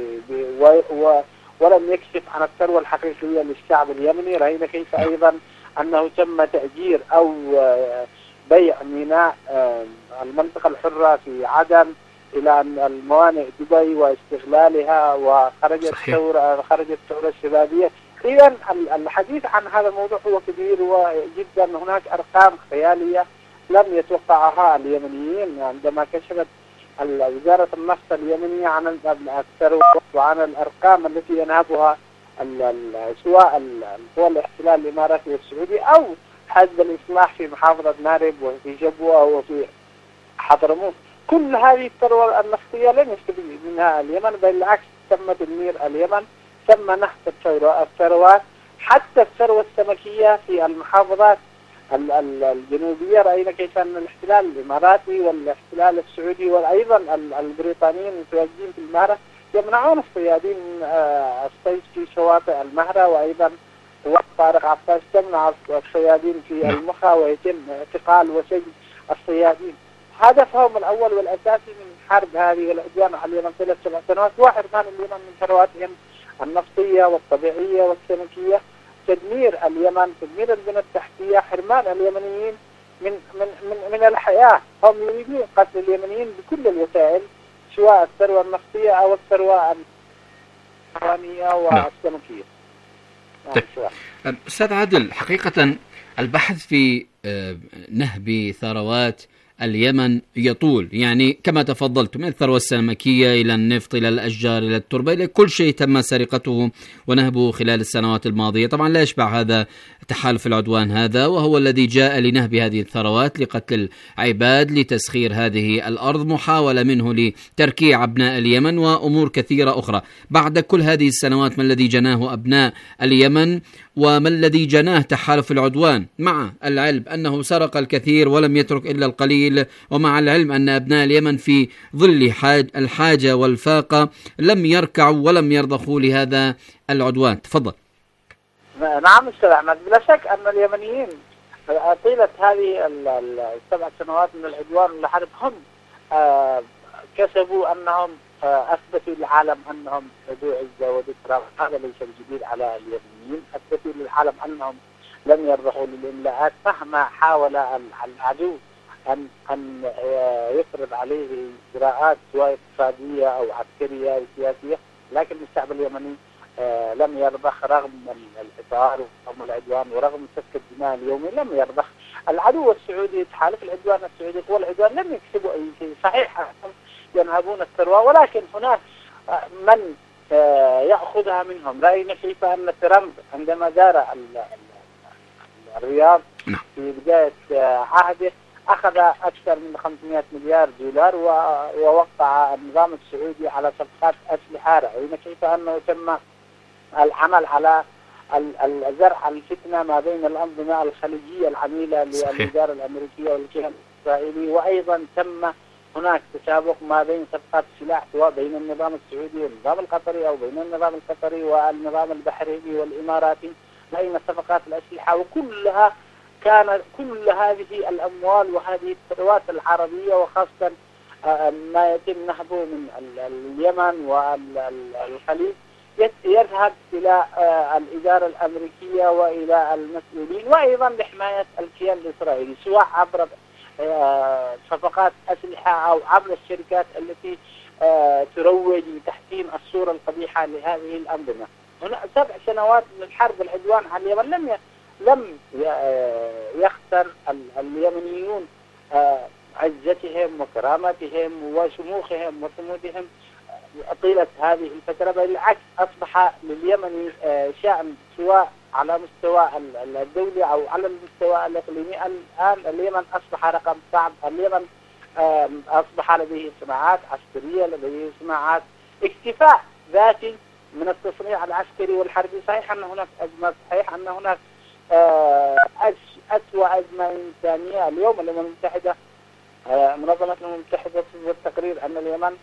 Speaker 16: ولم يكشف عن الثروة الحقيقية للشعب اليمني. رأينا كيف أيضا أنه تم تأجير أو بيع ميناء المنطقة الحرة في عدن إلى الموانئ دبي واستغلالها، وخرجت الثورة خرجت الثورة الشبابية. إذن الحديث عن هذا الموضوع هو كبير جدا. هناك أرقام خيالية لم يتوقعها اليمنيين عندما كشفت وزارة النفط اليمنية عن الثروة وعن الأرقام التي ينهبها سواء قوى الاحتلال الإماراتي والسعودي أو حزب الإصلاح في محافظة مارب وفي جبوة وفي حضرموت. كل هذه الثروة النفطية لم يستفيد منها اليمن، بل بالعكس تم تدمير اليمن، تم نهب الثروات، حتى الثروة السمكية في المحافظات الجنوبية. رأينا كيف أن الاحتلال الإماراتي والاحتلال السعودي وأيضا البريطانيين المتواجدين في المهرة يمنعون الصيادين الصيد في شواطئ المهرة، وأيضا قوات طارق عباس تمنع الصيادين في المخا ويتم اعتقال وسجن الصيادين. هدفهم الأول والأساسي من حرب هذه والعدوان على اليمن طيلة سبع سنوات هو حرمان اليمن من ثرواتهم النفطية والطبيعية والسمكية، تدمير اليمن، تدمير البنى التحتية، حرمان اليمنيين من من من من الحياة. هم يريدون قتل اليمنيين بكل الوسائل، سواء الثروة النفطية أو الثروة الحيوانية والسمكية.
Speaker 9: طيب أستاذ عادل، حقيقة البحث في نهب ثروات اليمن يطول، يعني كما تفضلت، من الثروة السمكية إلى النفط إلى الأشجار إلى التربة إلى كل شيء تم سرقته ونهبه خلال السنوات الماضية. طبعا لا يشبع هذا تحالف العدوان هذا، وهو الذي جاء لنهب هذه الثروات، لقتل العباد، لتسخير هذه الأرض، محاولة منه لتركيع أبناء اليمن وأمور كثيرة أخرى. بعد كل هذه السنوات ما الذي جناه أبناء اليمن وما الذي جناه تحالف العدوان، مع العلم أنه سرق الكثير ولم يترك إلا القليل، ومع العلم أن أبناء اليمن في ظل الحاجة والفاقة لم يركعوا ولم يرضخوا لهذا العدوان. تفضل.
Speaker 16: نعم أستاذ أحمد، بلا شك أن اليمنيين طيلة هذه السبع سنوات من العدوان والحرب هم كسبوا أنهم أثبتوا للعالم أنهم ذو عزة وذو كرامة. هذا ليس الجديد على اليمنيين. أثبتوا للعالم أنهم لم يرضخوا للإملاءات مهما حاول العدو أن أن يفرض عليه إجراءات سواء اقتصادية أو عسكرية أو سياسية، لكن الشعب اليمني لم يرضخ رغم الإطار ورغم العدوان ورغم سفك الدماء اليومي. لم يرضخ. العدو السعودي تحالف العدوان السعودي قوى العدوان لم يكسبوا أي شيء. صحيح ينهبون الثروة، ولكن هناك من يأخذها منهم. رأينا كيف أن ترامب عندما زار الرياض في بداية عهده أخذ أكثر من خمسمائة مليار دولار ووقع النظام السعودي على صفقات أسلحة. رأينا كيف أنه تم العمل على زرع الفتنة ما بين الأنظمة الخليجية العميلة للإدارة الأمريكية والكيان الإسرائيلي، وأيضا تم هناك تسابق ما بين صفقات السلاح سواء بين النظام السعودي والنظام القطري أو بين النظام القطري والنظام البحريني والإماراتي بين صفقات الأسلحة، وكلها كان كل هذه الأموال وهذه الثروات العربية وخاصة ما يتم نهبه من اليمن والخليج يذهب إلى الإدارة الأمريكية وإلى المسؤولين، وأيضا لحماية الكيان الإسرائيلي سواء عبر صفقات أسلحة أو عبر الشركات التي تروج لتحسين الصورة القبيحة لهذه الأنظمة. هنا سبع سنوات من الحرب العدوان على اليمن لم لم يخسر اليمنيون عزتهم وكرامتهم وشموخهم وصمودهم طيلة هذه الفترة، بل بالعكس أصبح لليمن شأن سواء على مستوى الدولي أو على المستوى الإقليمي. الآن اليمن أصبح رقم صعب. اليمن أصبح لديه صناعات عسكرية، لديه صناعات اكتفاء ذاتي من التصنيع العسكري والحربي. صحيح أن هناك أزمة، صحيح أن هناك أسوأ أزمة إنسانية. اليوم الأمم المتحدة منظمة الأمم المتحدة تصدر تقرير أن اليمن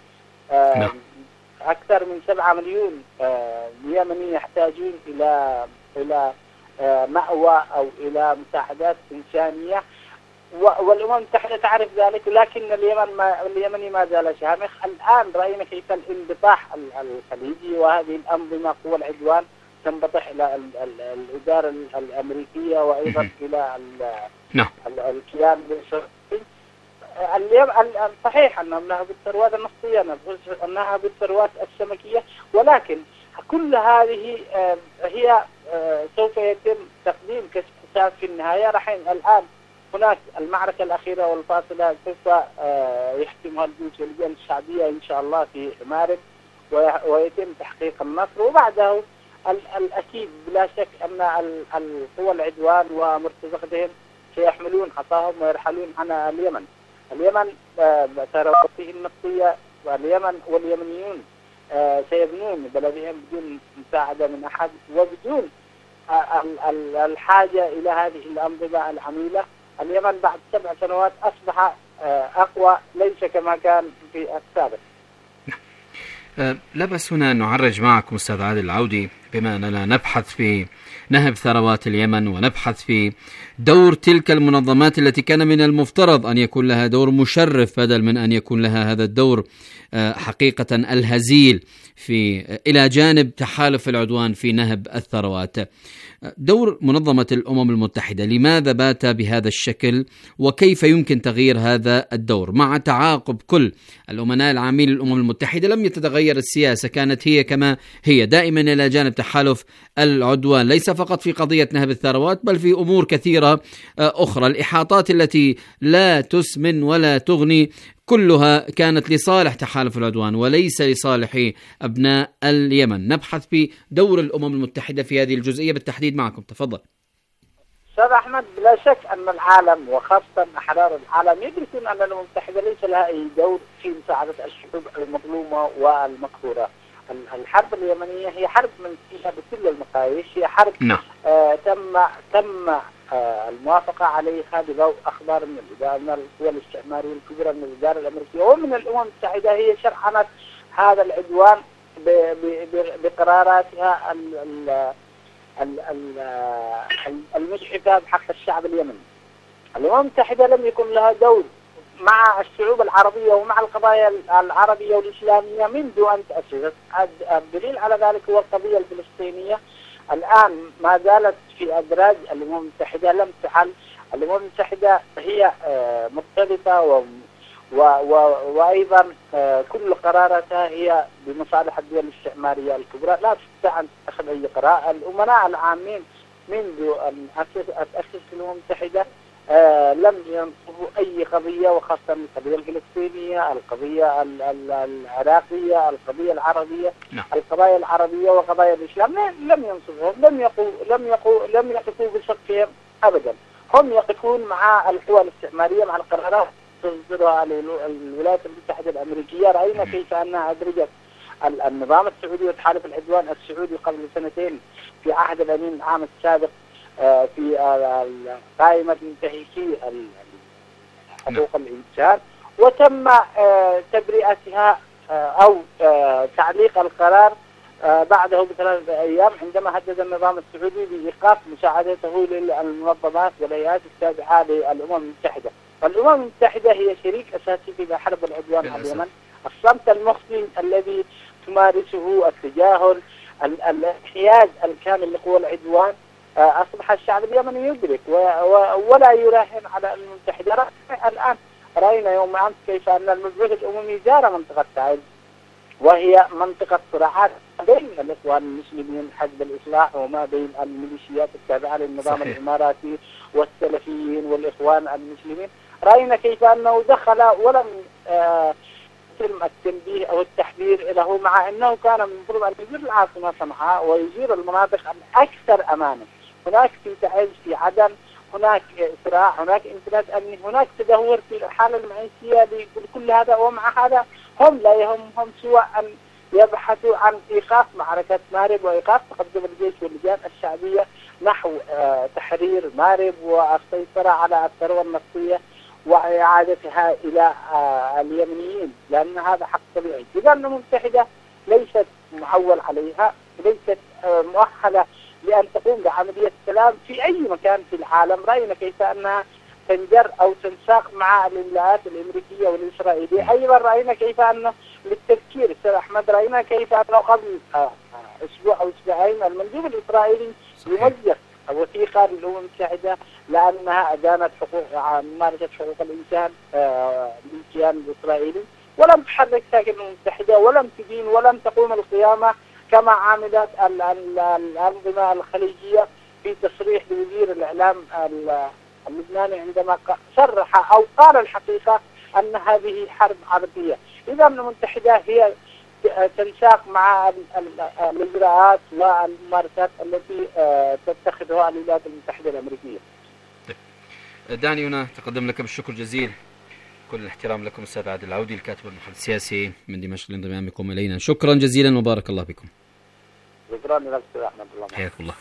Speaker 16: أكثر من سبعة مليون يمني يحتاجون إلى إلى مأوى أو إلى مساعدات إنسانية، والأمم المتحدة تعرف ذلك، لكن اليمن ما اليمني ما زال شامخ. الآن رأينا كيف الانبطاح الخليجي وهذه الأنظمة قوى العدوان تنبطح إلى الإدارة الأمريكية وأيضا إلى الكيان الإسرائيلي. اليوم صحيح أنهم نهبوا الثروات النفطية، نهبوا الثروات السمكية، ولكن كل هذه هي سوف يتم تقديم كشف حساب في النهاية. راح الآن هناك المعركة الأخيرة والفاصلة سوف يحتمها الجيش والجيش الشعبية إن شاء الله في مارس، ويتم تحقيق النصر، وبعده الأكيد بلا شك أن القوى العدوان ومرتزقتهم سيحملون عصاهم ويرحلون عن اليمن. اليمن ثروته النفطية، واليمن واليمنيون سيبنون بلدهم بدون مساعدة من أحد وبدون الحاجة إلى هذه الأنظمة العميلة. اليمن بعد سبع سنوات أصبح أقوى، ليس كما كان في السابق.
Speaker 9: لا بس هنا نعرج معكم أستاذ عادل العودي، بما أننا نبحث في نهب ثروات اليمن ونبحث في دور تلك المنظمات التي كان من المفترض أن يكون لها دور مشرف بدل من أن يكون لها هذا الدور حقيقة الهزيل في إلى جانب تحالف العدوان في نهب الثروات. دور منظمة الأمم المتحدة لماذا بات بهذا الشكل، وكيف يمكن تغيير هذا الدور مع تعاقب كل الأمناء العامين للأمم المتحدة؟ لم يتغير السياسة، كانت هي كما هي دائما إلى جانب تحالف العدوان، ليس فقط في قضية نهب الثروات بل في أمور كثيرة أخرى. الإحاطات التي لا تسمن ولا تغني كلها كانت لصالح تحالف العدوان وليس لصالح أبناء اليمن. نبحث في دور الأمم المتحدة في هذه الجزئية بالتحديد معكم، تفضل.
Speaker 16: أستاذ أحمد، بلا شك أن العالم وخاصة أحرار العالم يدركون أن الأمم المتحدة ليس لها أي دور في مساعدة الشعوب المظلومة والمقهورة. الحرب اليمنية هي حرب منسية بكل المقاييس، هي حرب آه تم تم آه الموافقة عليها بضوء أخبار من الإدارة من القوى الاستعمارية الكبرى من الإدارة الأمريكية ومن الأمم المتحدة. هي شرعنت هذا العدوان بقراراتها المجحفة بحق الشعب اليمني. الأمم المتحدة لم يكن لها دور مع الشعوب العربية ومع القضايا العربية والإسلامية منذ أن تأسست. الدليل على ذلك هو القضية الفلسطينية. الآن ما زالت في أدراج الأمم المتحدة، لم تحل. الأمم المتحدة هي مرتبطة و و و وأيضا كل قراراتها هي بمصالح الدول الاستعمارية الكبرى، لا تستطيع أن تأخذ أي قرار. الأمناء العامين منذ أن أسست الأمم المتحدة آه لم ينصبوا أي قضية، وخاصة القضية الفلسطينية، القضية العراقية، القضية العربية، نعم. القضايا العربية وقضايا الإسلام لم ينصبوا، لم يقوا لم يقوا لم يقفوا بصفهم أبدا. هم يقفون مع القوى الاستعمارية، مع القرارات تصدرها الولايات المتحدة الأمريكية. رأينا كيف أنها أدرجت النظام السعودي وتحالف العدوان السعودي قبل سنتين في عهد الأمين العام السابق في قائمة انتهاكي حقوق الإنسان، وتم تبرئتها أو تعليق القرار بعده بثلاثة أيام عندما هدد النظام السعودي بإيقاف مساعدته للمنظمات والهيئات التابعة للأمم المتحدة. الأمم المتحدة هي شريك أساسي في حرب العدوان على اليمن. الصمت المخفي الذي تمارسه، التجاهل، الانحياز الكامل لقوى العدوان، أصبح الشعب اليمني يدرك ولا يراهن على الأمم المتحدة. الآن رأينا يوم أمس كيف أن المبعوث الأممي زار منطقة تعز، وهي منطقة صراعات بين الإخوان المسلمين حزب الإصلاح وما بين الميليشيات التابعة للنظام صحيح. الإماراتي والسلفيين والإخوان المسلمين. رأينا كيف أنه دخل ولم آه يتم التنبيه أو التحذير له، مع أنه كان من المفروض أن يزور العاصمة صنعاء ويزور المناطق الأكثر أمانا. هناك في تعز، في عدن، هناك صراع، هناك امتداد أمني، هناك تدهور في الحالة المعيشية لكل هذا. ومع هذا هم لا يهمهم سوى أن يبحثوا عن إيقاف معركة مارب وإيقاف تقدم الجيش واللجان الشعبية نحو آه تحرير مارب والسيطرة على الثروة النفطية وإعادتها إلى آه اليمنيين، لأن هذا حق طبيعي. إذا الأمم المتحدة ليست معول عليها، ليست آه مؤهلة لأن تقوم بعملية السلام في أي مكان في العالم. رأينا كيف أنها تنجر أو تنساق مع الولايات الأمريكية والإسرائيلية. أيضا رأينا كيف أنه للتذكير أستاذ أحمد، رأينا كيف أنه قبل آه أسبوع أو أسبوعين المندوب الإسرائيلي يمزق وثيقة للأمم المتحدة لأنها أدانت حقوق ممارسة حقوق الإنسان آه للكيان الإسرائيلي، ولم تحرك ساكن الأمم المتحدة ولم تدين ولم تقوم القيامة كما عملت الأنظمة الخليجية في تصريح لوزير الإعلام اللبناني عندما صرح أو قال الحقيقة أن هذه حرب عربية. إذا الأمم المتحدة هي تنساق مع الإجراءات والممارسات التي تتخذها الولايات المتحدة الأمريكية.
Speaker 9: دعني هنا تقدم لك بالشكر جزيل، كل الاحترام لكم أستاذ عادل العودي الكاتب والمحلل السياسي من دمشق لانضمامكم إلينا. شكرا جزيلا وبارك الله بكم.
Speaker 16: شكرا لك أستاذ أحمد. الله
Speaker 9: حياك الله.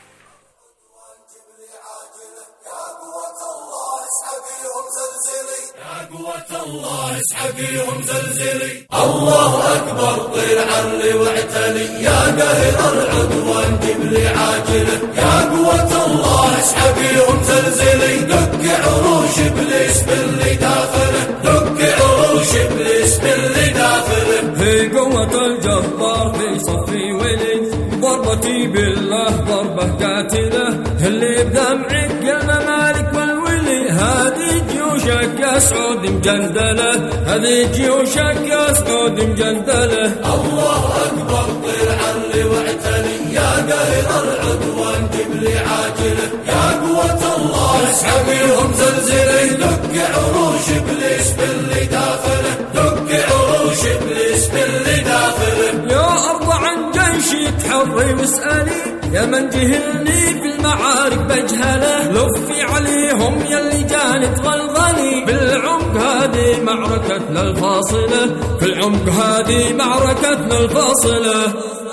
Speaker 13: يا قوة الله اسحبيهم زلزلي، الله أكبر طير علي واعتلي، يا قاهر العدوان جيب لي عاجله، يا قوة الله اسحبيهم زلزلي، دق عروش إبليس باللي داخله، دق عروش إبليس باللي داخله.
Speaker 17: هي قوة الجبار في صفي ولي، ضربتي بالله ضربة قاتلة، اللي بدمعك يا ممالك والولي، هذه جيوشك يا سعود مجندلة، هذه جيوشك يا سعود مجندلة.
Speaker 13: الله أكبر طير علي واعتلي، يا قاهر العدوان جيب لي عاجله، يا قوة الله اسحبيهم زلزلي، دق عروش إبليس باللي داخله، دق عروش إبليس باللي داخله.
Speaker 17: يا أرض عن جيشي تحري واسألي، يا من جهلني في المعارك بجهله، لفي عليهم يلي جاني تغلغلي، بالعمق هذه معركتنا الفاصلة، في العمق هذه معركتنا الفاصلة.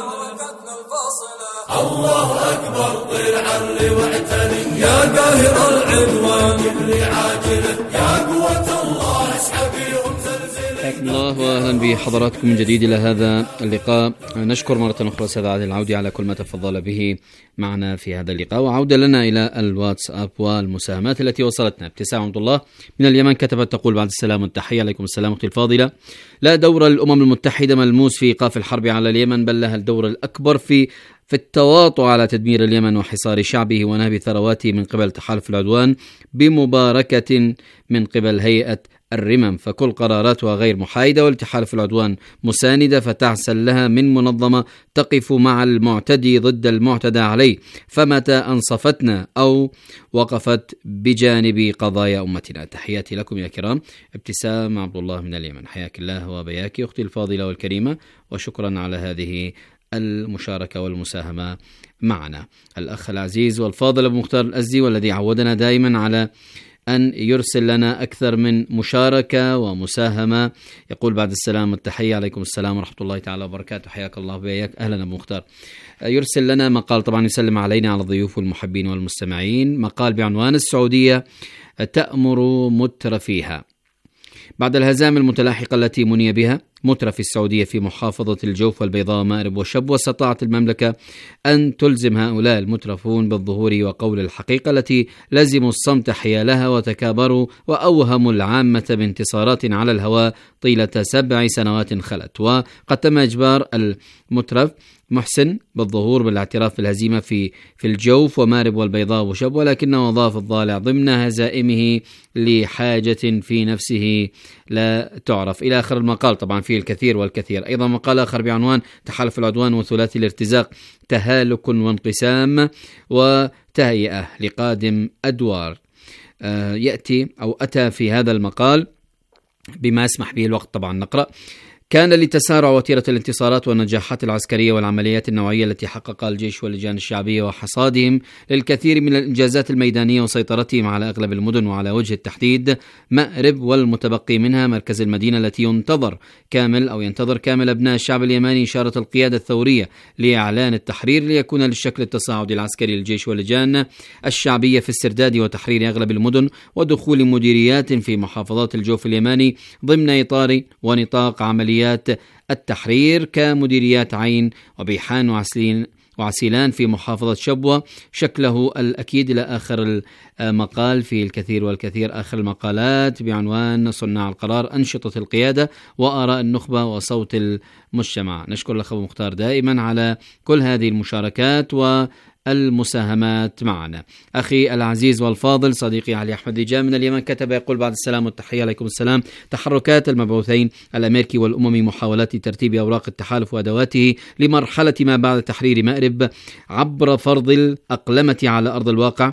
Speaker 13: الله أكبر طير علي واعتلي، يا قاهر العدوان جيب لي عاجله، يا قوة الله اسحبيهم زلزلي.
Speaker 9: الله وأهلا بحضراتكم من جديد إلى هذا اللقاء. نشكر مرة أخرى سيد عادل العودي على كل ما تفضل به معنا في هذا اللقاء. وعودة لنا إلى الواتساب والمساهمات التي وصلتنا. ابتسام عبد الله من اليمن كتبت تقول: بعد السلام والتحية. عليكم السلام أختي الفاضلة. لا دور الأمم المتحدة ملموس في إيقاف الحرب على اليمن، بل لها الدور الأكبر في في التواطؤ على تدمير اليمن وحصار شعبه ونهب ثرواته من قبل تحالف العدوان بمباركة من قبل هيئة الرمم، فكل قراراتها غير محايدة، والتحالف العدوان مساندة، فتعسل لها من منظمة تقف مع المعتدي ضد المعتدى عليه، فمتى أنصفتنا أو وقفت بجانب قضايا أمتنا. تحياتي لكم يا كرام. ابتسام عبد الله من اليمن، حياك الله وبياك أختي الفاضلة والكريمة، وشكرا على هذه المشاركة والمساهمة معنا. الأخ العزيز والفاضل أبو مختار الأزدي، والذي عودنا دائما على أن يرسل لنا أكثر من مشاركة ومساهمة، يقول: بعد السلام والتحية. عليكم السلام ورحمة الله تعالى وبركاته، حياك الله وبياك. أهلا أبو مختار. يرسل لنا مقال، طبعا يسلم علينا على الضيوف والمحبين والمستمعين، مقال بعنوان: السعودية تأمر مترفيها. بعد الهزائم المتلاحقة التي مني بها مترف السعودية في محافظة الجوف والبيضاء ومأرب وشبوة، استطاعت المملكة أن تلزم هؤلاء المترفون بالظهور وقول الحقيقة التي لزموا الصمت حيالها وتكابروا وأوهموا العامة بانتصارات على الهواء طيلة سبع سنوات خلت. وقد تم إجبار المترف محسن بالظهور بالاعتراف بالهزيمة في في الجوف ومارب والبيضاء وشبوة، لكنه أضاف الضالع ضمن هزائمه لحاجة في نفسه لا تعرف، إلى آخر المقال. طبعا فيه الكثير والكثير. أيضا مقال آخر بعنوان: تحالف العدوان وثلاثي الارتزاق، تهالك وانقسام وتهيئة لقادم أدوار. آه يأتي أو أتى في هذا المقال بما يسمح به الوقت طبعا نقرأ: كان لتسارع وتيرة الانتصارات والنجاحات العسكرية والعمليات النوعية التي حققها الجيش واللجان الشعبية وحصادهم للكثير من الإنجازات الميدانية وسيطرتهم على أغلب المدن، وعلى وجه التحديد مأرب والمتبقي منها مركز المدينة، التي ينتظر كامل أو ينتظر كامل أبناء الشعب اليماني إشارة القيادة الثورية لإعلان التحرير، ليكون للشكل التصاعدي العسكري للجيش واللجان الشعبية في استرداد وتحرير أغلب المدن ودخول مديريات في محافظات الجوف اليماني ضمن إطار ونطاق عمليات التحرير كمديريات عين وبيحان وعسلين وعسيلان في محافظة شبوة، شكله الأكيد. إلى آخر المقال في الكثير والكثير. آخر المقالات بعنوان: صناع القرار، أنشطة القيادة وآراء النخبة وصوت المجتمع. نشكر الأخ أبو مختار دائما على كل هذه المشاركات و المساهمات معنا. أخي العزيز والفاضل صديقي علي أحمد ديجا من اليمن كتب يقول: بعد السلام والتحية. عليكم السلام. تحركات المبعوثين الأمريكي والأممي محاولات ترتيب أوراق التحالف وأدواته لمرحلة ما بعد تحرير مأرب عبر فرض الأقلمة على أرض الواقع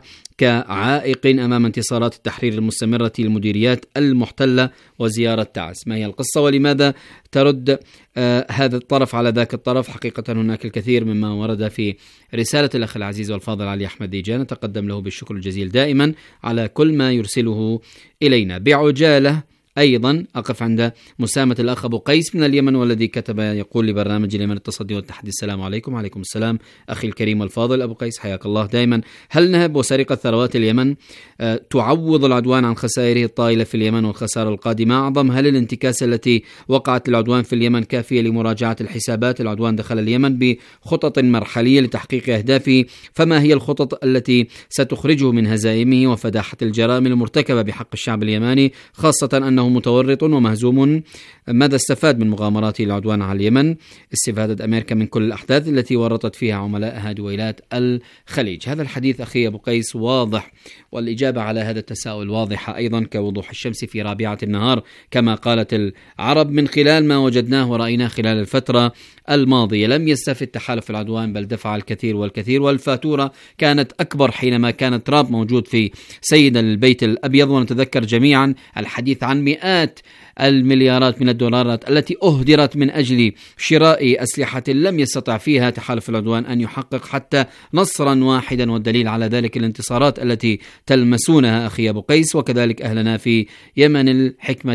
Speaker 9: كعائق أمام انتصارات التحرير المستمرة للمديريات المحتلة وزيارة تعز. ما هي القصة ولماذا ترد آه هذا الطرف على ذاك الطرف؟ حقيقة هناك الكثير مما ورد في رسالة الأخ العزيز والفاضل علي أحمد ديجان، نتقدم له بالشكر الجزيل دائما على كل ما يرسله إلينا. بعجالة أيضا أقف عند مسامة الأخ أبو قيس من اليمن، والذي كتب يقول لبرنامج اليمن التصدي والتحدي: السلام عليكم. وعليكم السلام أخي الكريم والفاضل أبو قيس، حياك الله دائما. هل نهب وسرقة ثروات اليمن أه تعوض العدوان عن خسائره الطائلة في اليمن والخسارة القادمة أعظم؟ هل الانتكاسة التي وقعت للعدوان في اليمن كافية لمراجعة الحسابات؟ العدوان دخل اليمن بخطط مرحلية لتحقيق أهدافه، فما هي الخطط التي ستخرجه من هزائمه وفداحة الجرائم المرتكبة بحق الشعب اليماني، خاصة أنه متورط ومهزوم؟ ماذا استفاد من مغامراته العدوان على اليمن؟ استفادت أمريكا من كل الأحداث التي ورطت فيها عملائها دويلات الخليج؟ هذا الحديث أخي أبو قيس واضح، والإجابة على هذا التساؤل واضحة أيضا كوضوح الشمس في رابعة النهار كما قالت العرب، من خلال ما وجدناه ورأيناه خلال الفترة الماضية. لم يستفد تحالف العدوان بل دفع الكثير والكثير، والفاتورة كانت أكبر حينما كان ترامب موجود في سيد البيت الأبيض، ونتذكر جميعا الحديث عن مئات المليارات من الدولارات التي أهدرت من أجل شراء أسلحة لم يستطع فيها تحالف العدوان أن يحقق حتى نصرا واحدا، والدليل على ذلك الانتصارات التي تلمسونها أخي أبو قيس، وكذلك أهلنا في يمن الحكمة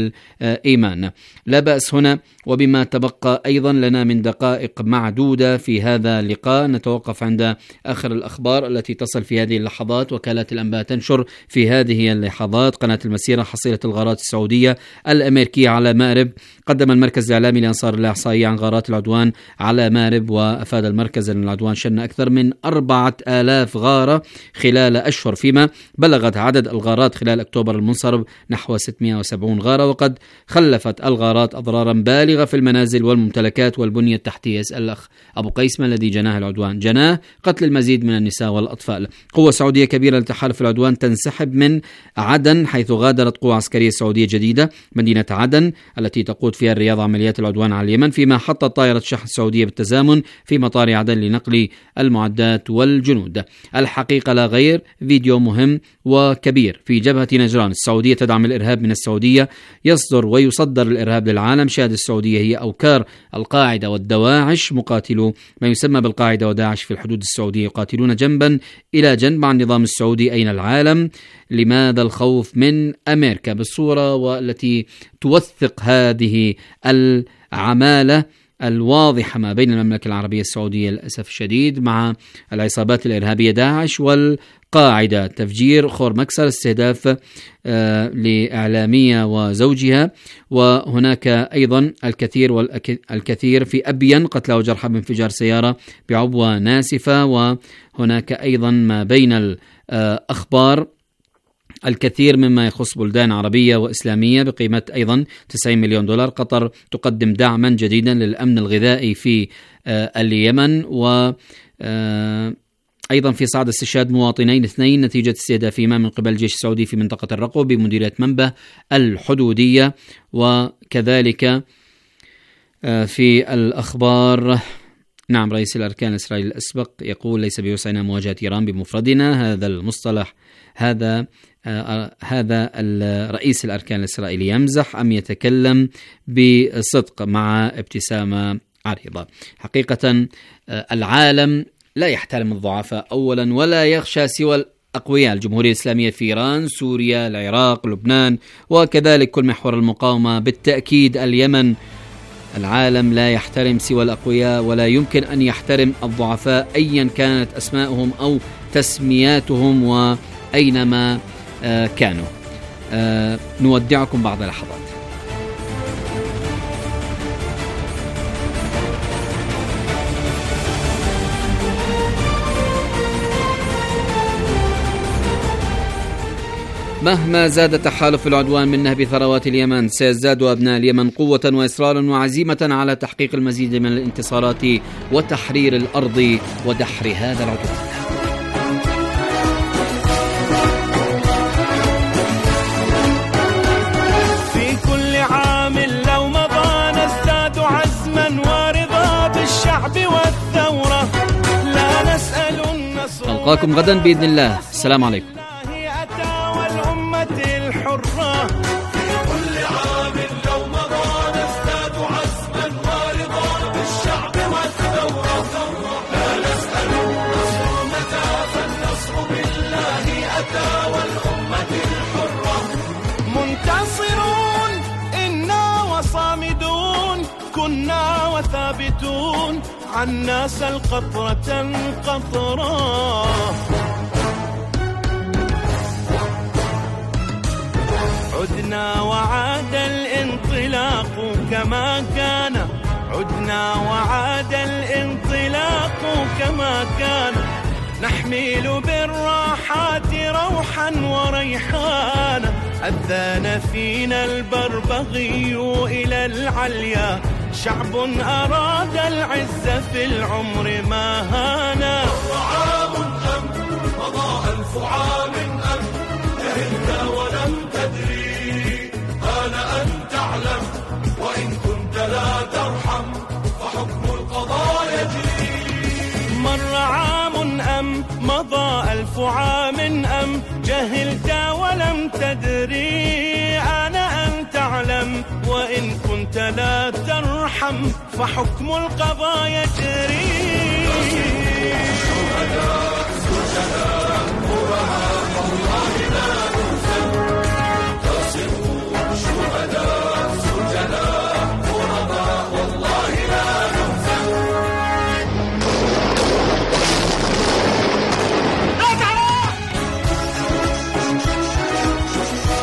Speaker 9: والإيمان. لا بأس هنا، وبما تبقى أيضا لنا من دقائق معدودة في هذا اللقاء نتوقف عند آخر الأخبار التي تصل في هذه اللحظات. وكالات الأنباء تنشر في هذه اللحظات: قناة المسيرة: حصيلة الغارات الغارات السعودية الأمريكية على مأرب. قدم المركز الإعلامي لأنصار الله إحصائية عن غارات العدوان على مأرب، وأفاد المركز أن العدوان شن أكثر من أربعة آلاف غارة خلال أشهر، فيما بلغت عدد الغارات خلال أكتوبر المنصرم نحو ستمائة وسبعين غارة، وقد خلفت الغارات أضرارا بالغة في المنازل والممتلكات والبنية التحتية. يسأل الأخ أبو قيس: ما الذي جناه العدوان؟ جناه قتل المزيد من النساء والأطفال. قوة سعودية كبيرة لتحالف العدوان تنسحب من عدن، حيث غادرت قوة عسكرية سعودية جديدة مدينة عدن التي تقود فيها الرياض عمليات العدوان على اليمن، فيما حطت طائرة شحن سعودية بالتزامن في مطار عدن لنقل المعدات والجنود. الحقيقة لا غير، فيديو مهم وكبير في جبهة نجران. السعودية تدعم الإرهاب من السعودية، يصدر ويصدر الإرهاب للعالم. شهادة السعودية هي أوكار القاعدة والدواعش. مقاتلو ما يسمى بالقاعدة وداعش في الحدود السعودية يقاتلون جنبا إلى جنب مع النظام السعودي. أين العالم؟ لماذا الخوف من أمريكا؟ بالصورة والتي توثق هذه العمالة الواضحة ما بين المملكة العربية السعودية للأسف الشديد مع العصابات الإرهابية داعش والقاعدة. تفجير خور مكسر، استهداف آه لإعلامية وزوجها، وهناك أيضا الكثير والكثير في أبين، قتلى وجرحى بانفجار سيارة بعبوة ناسفة. وهناك أيضا ما بين الأخبار الكثير مما يخص بلدان عربية وإسلامية بقيمة أيضا تسعين مليون دولار. قطر تقدم دعما جديدا للأمن الغذائي في اليمن، و أيضا في صعد استشهاد مواطنين اثنين نتيجة استهدافهما من قبل الجيش السعودي في منطقة الرقو بمديرية منبه الحدودية. وكذلك في الأخبار، نعم، رئيس الأركان الإسرائيلي الأسبق يقول: ليس بوسعنا مواجهة إيران بمفردنا. هذا المصطلح هذا آه هذا الرئيس الأركان الإسرائيلي يمزح أم يتكلم بصدق مع ابتسامة عريضة؟ حقيقة آه العالم لا يحترم الضعفاء أولا، ولا يخشى سوى الأقوياء. الجمهورية الإسلامية في إيران، سوريا، العراق، لبنان، وكذلك كل محور المقاومة، بالتأكيد اليمن. العالم لا يحترم سوى الأقوياء، ولا يمكن أن يحترم الضعفاء أيا كانت أسماءهم أو تسمياتهم وأينما آه كانوا. آه نودعكم بعض لحظات. مهما زاد تحالف العدوان من نهب ثروات اليمن، سيزداد أبناء اليمن قوة وإصرارا وعزيمة على تحقيق المزيد من الانتصارات وتحرير الأرض ودحر هذا العدوان.
Speaker 5: في كل عام لو مضى نزداد عزما ورضا بالشعب والثورة، لا نسأل النصر.
Speaker 9: نلقاكم غدا بإذن الله. السلام عليكم.
Speaker 5: وثابتون عنا سل قطرة قطرة. عدنا وعاد الانطلاق كما كان، عدنا وعاد الانطلاق كما كان، نحمل بالراحات روحا وريحانا، أذان فينا البربغي إلى العليا، شعب أراد العز في العمر ما هانا. مر عام أم مضى ألف عام أم جهلت ولم تدري، آن أن تعلم وإن كنت لا ترحم فحكم القضاء يجري. مر عام أم مضى ألف عام أم جهلت ولم تدري، آن أن تعلم وإن كنت لا ترحم فحكم القضاء يجري. شهداء شهداء والله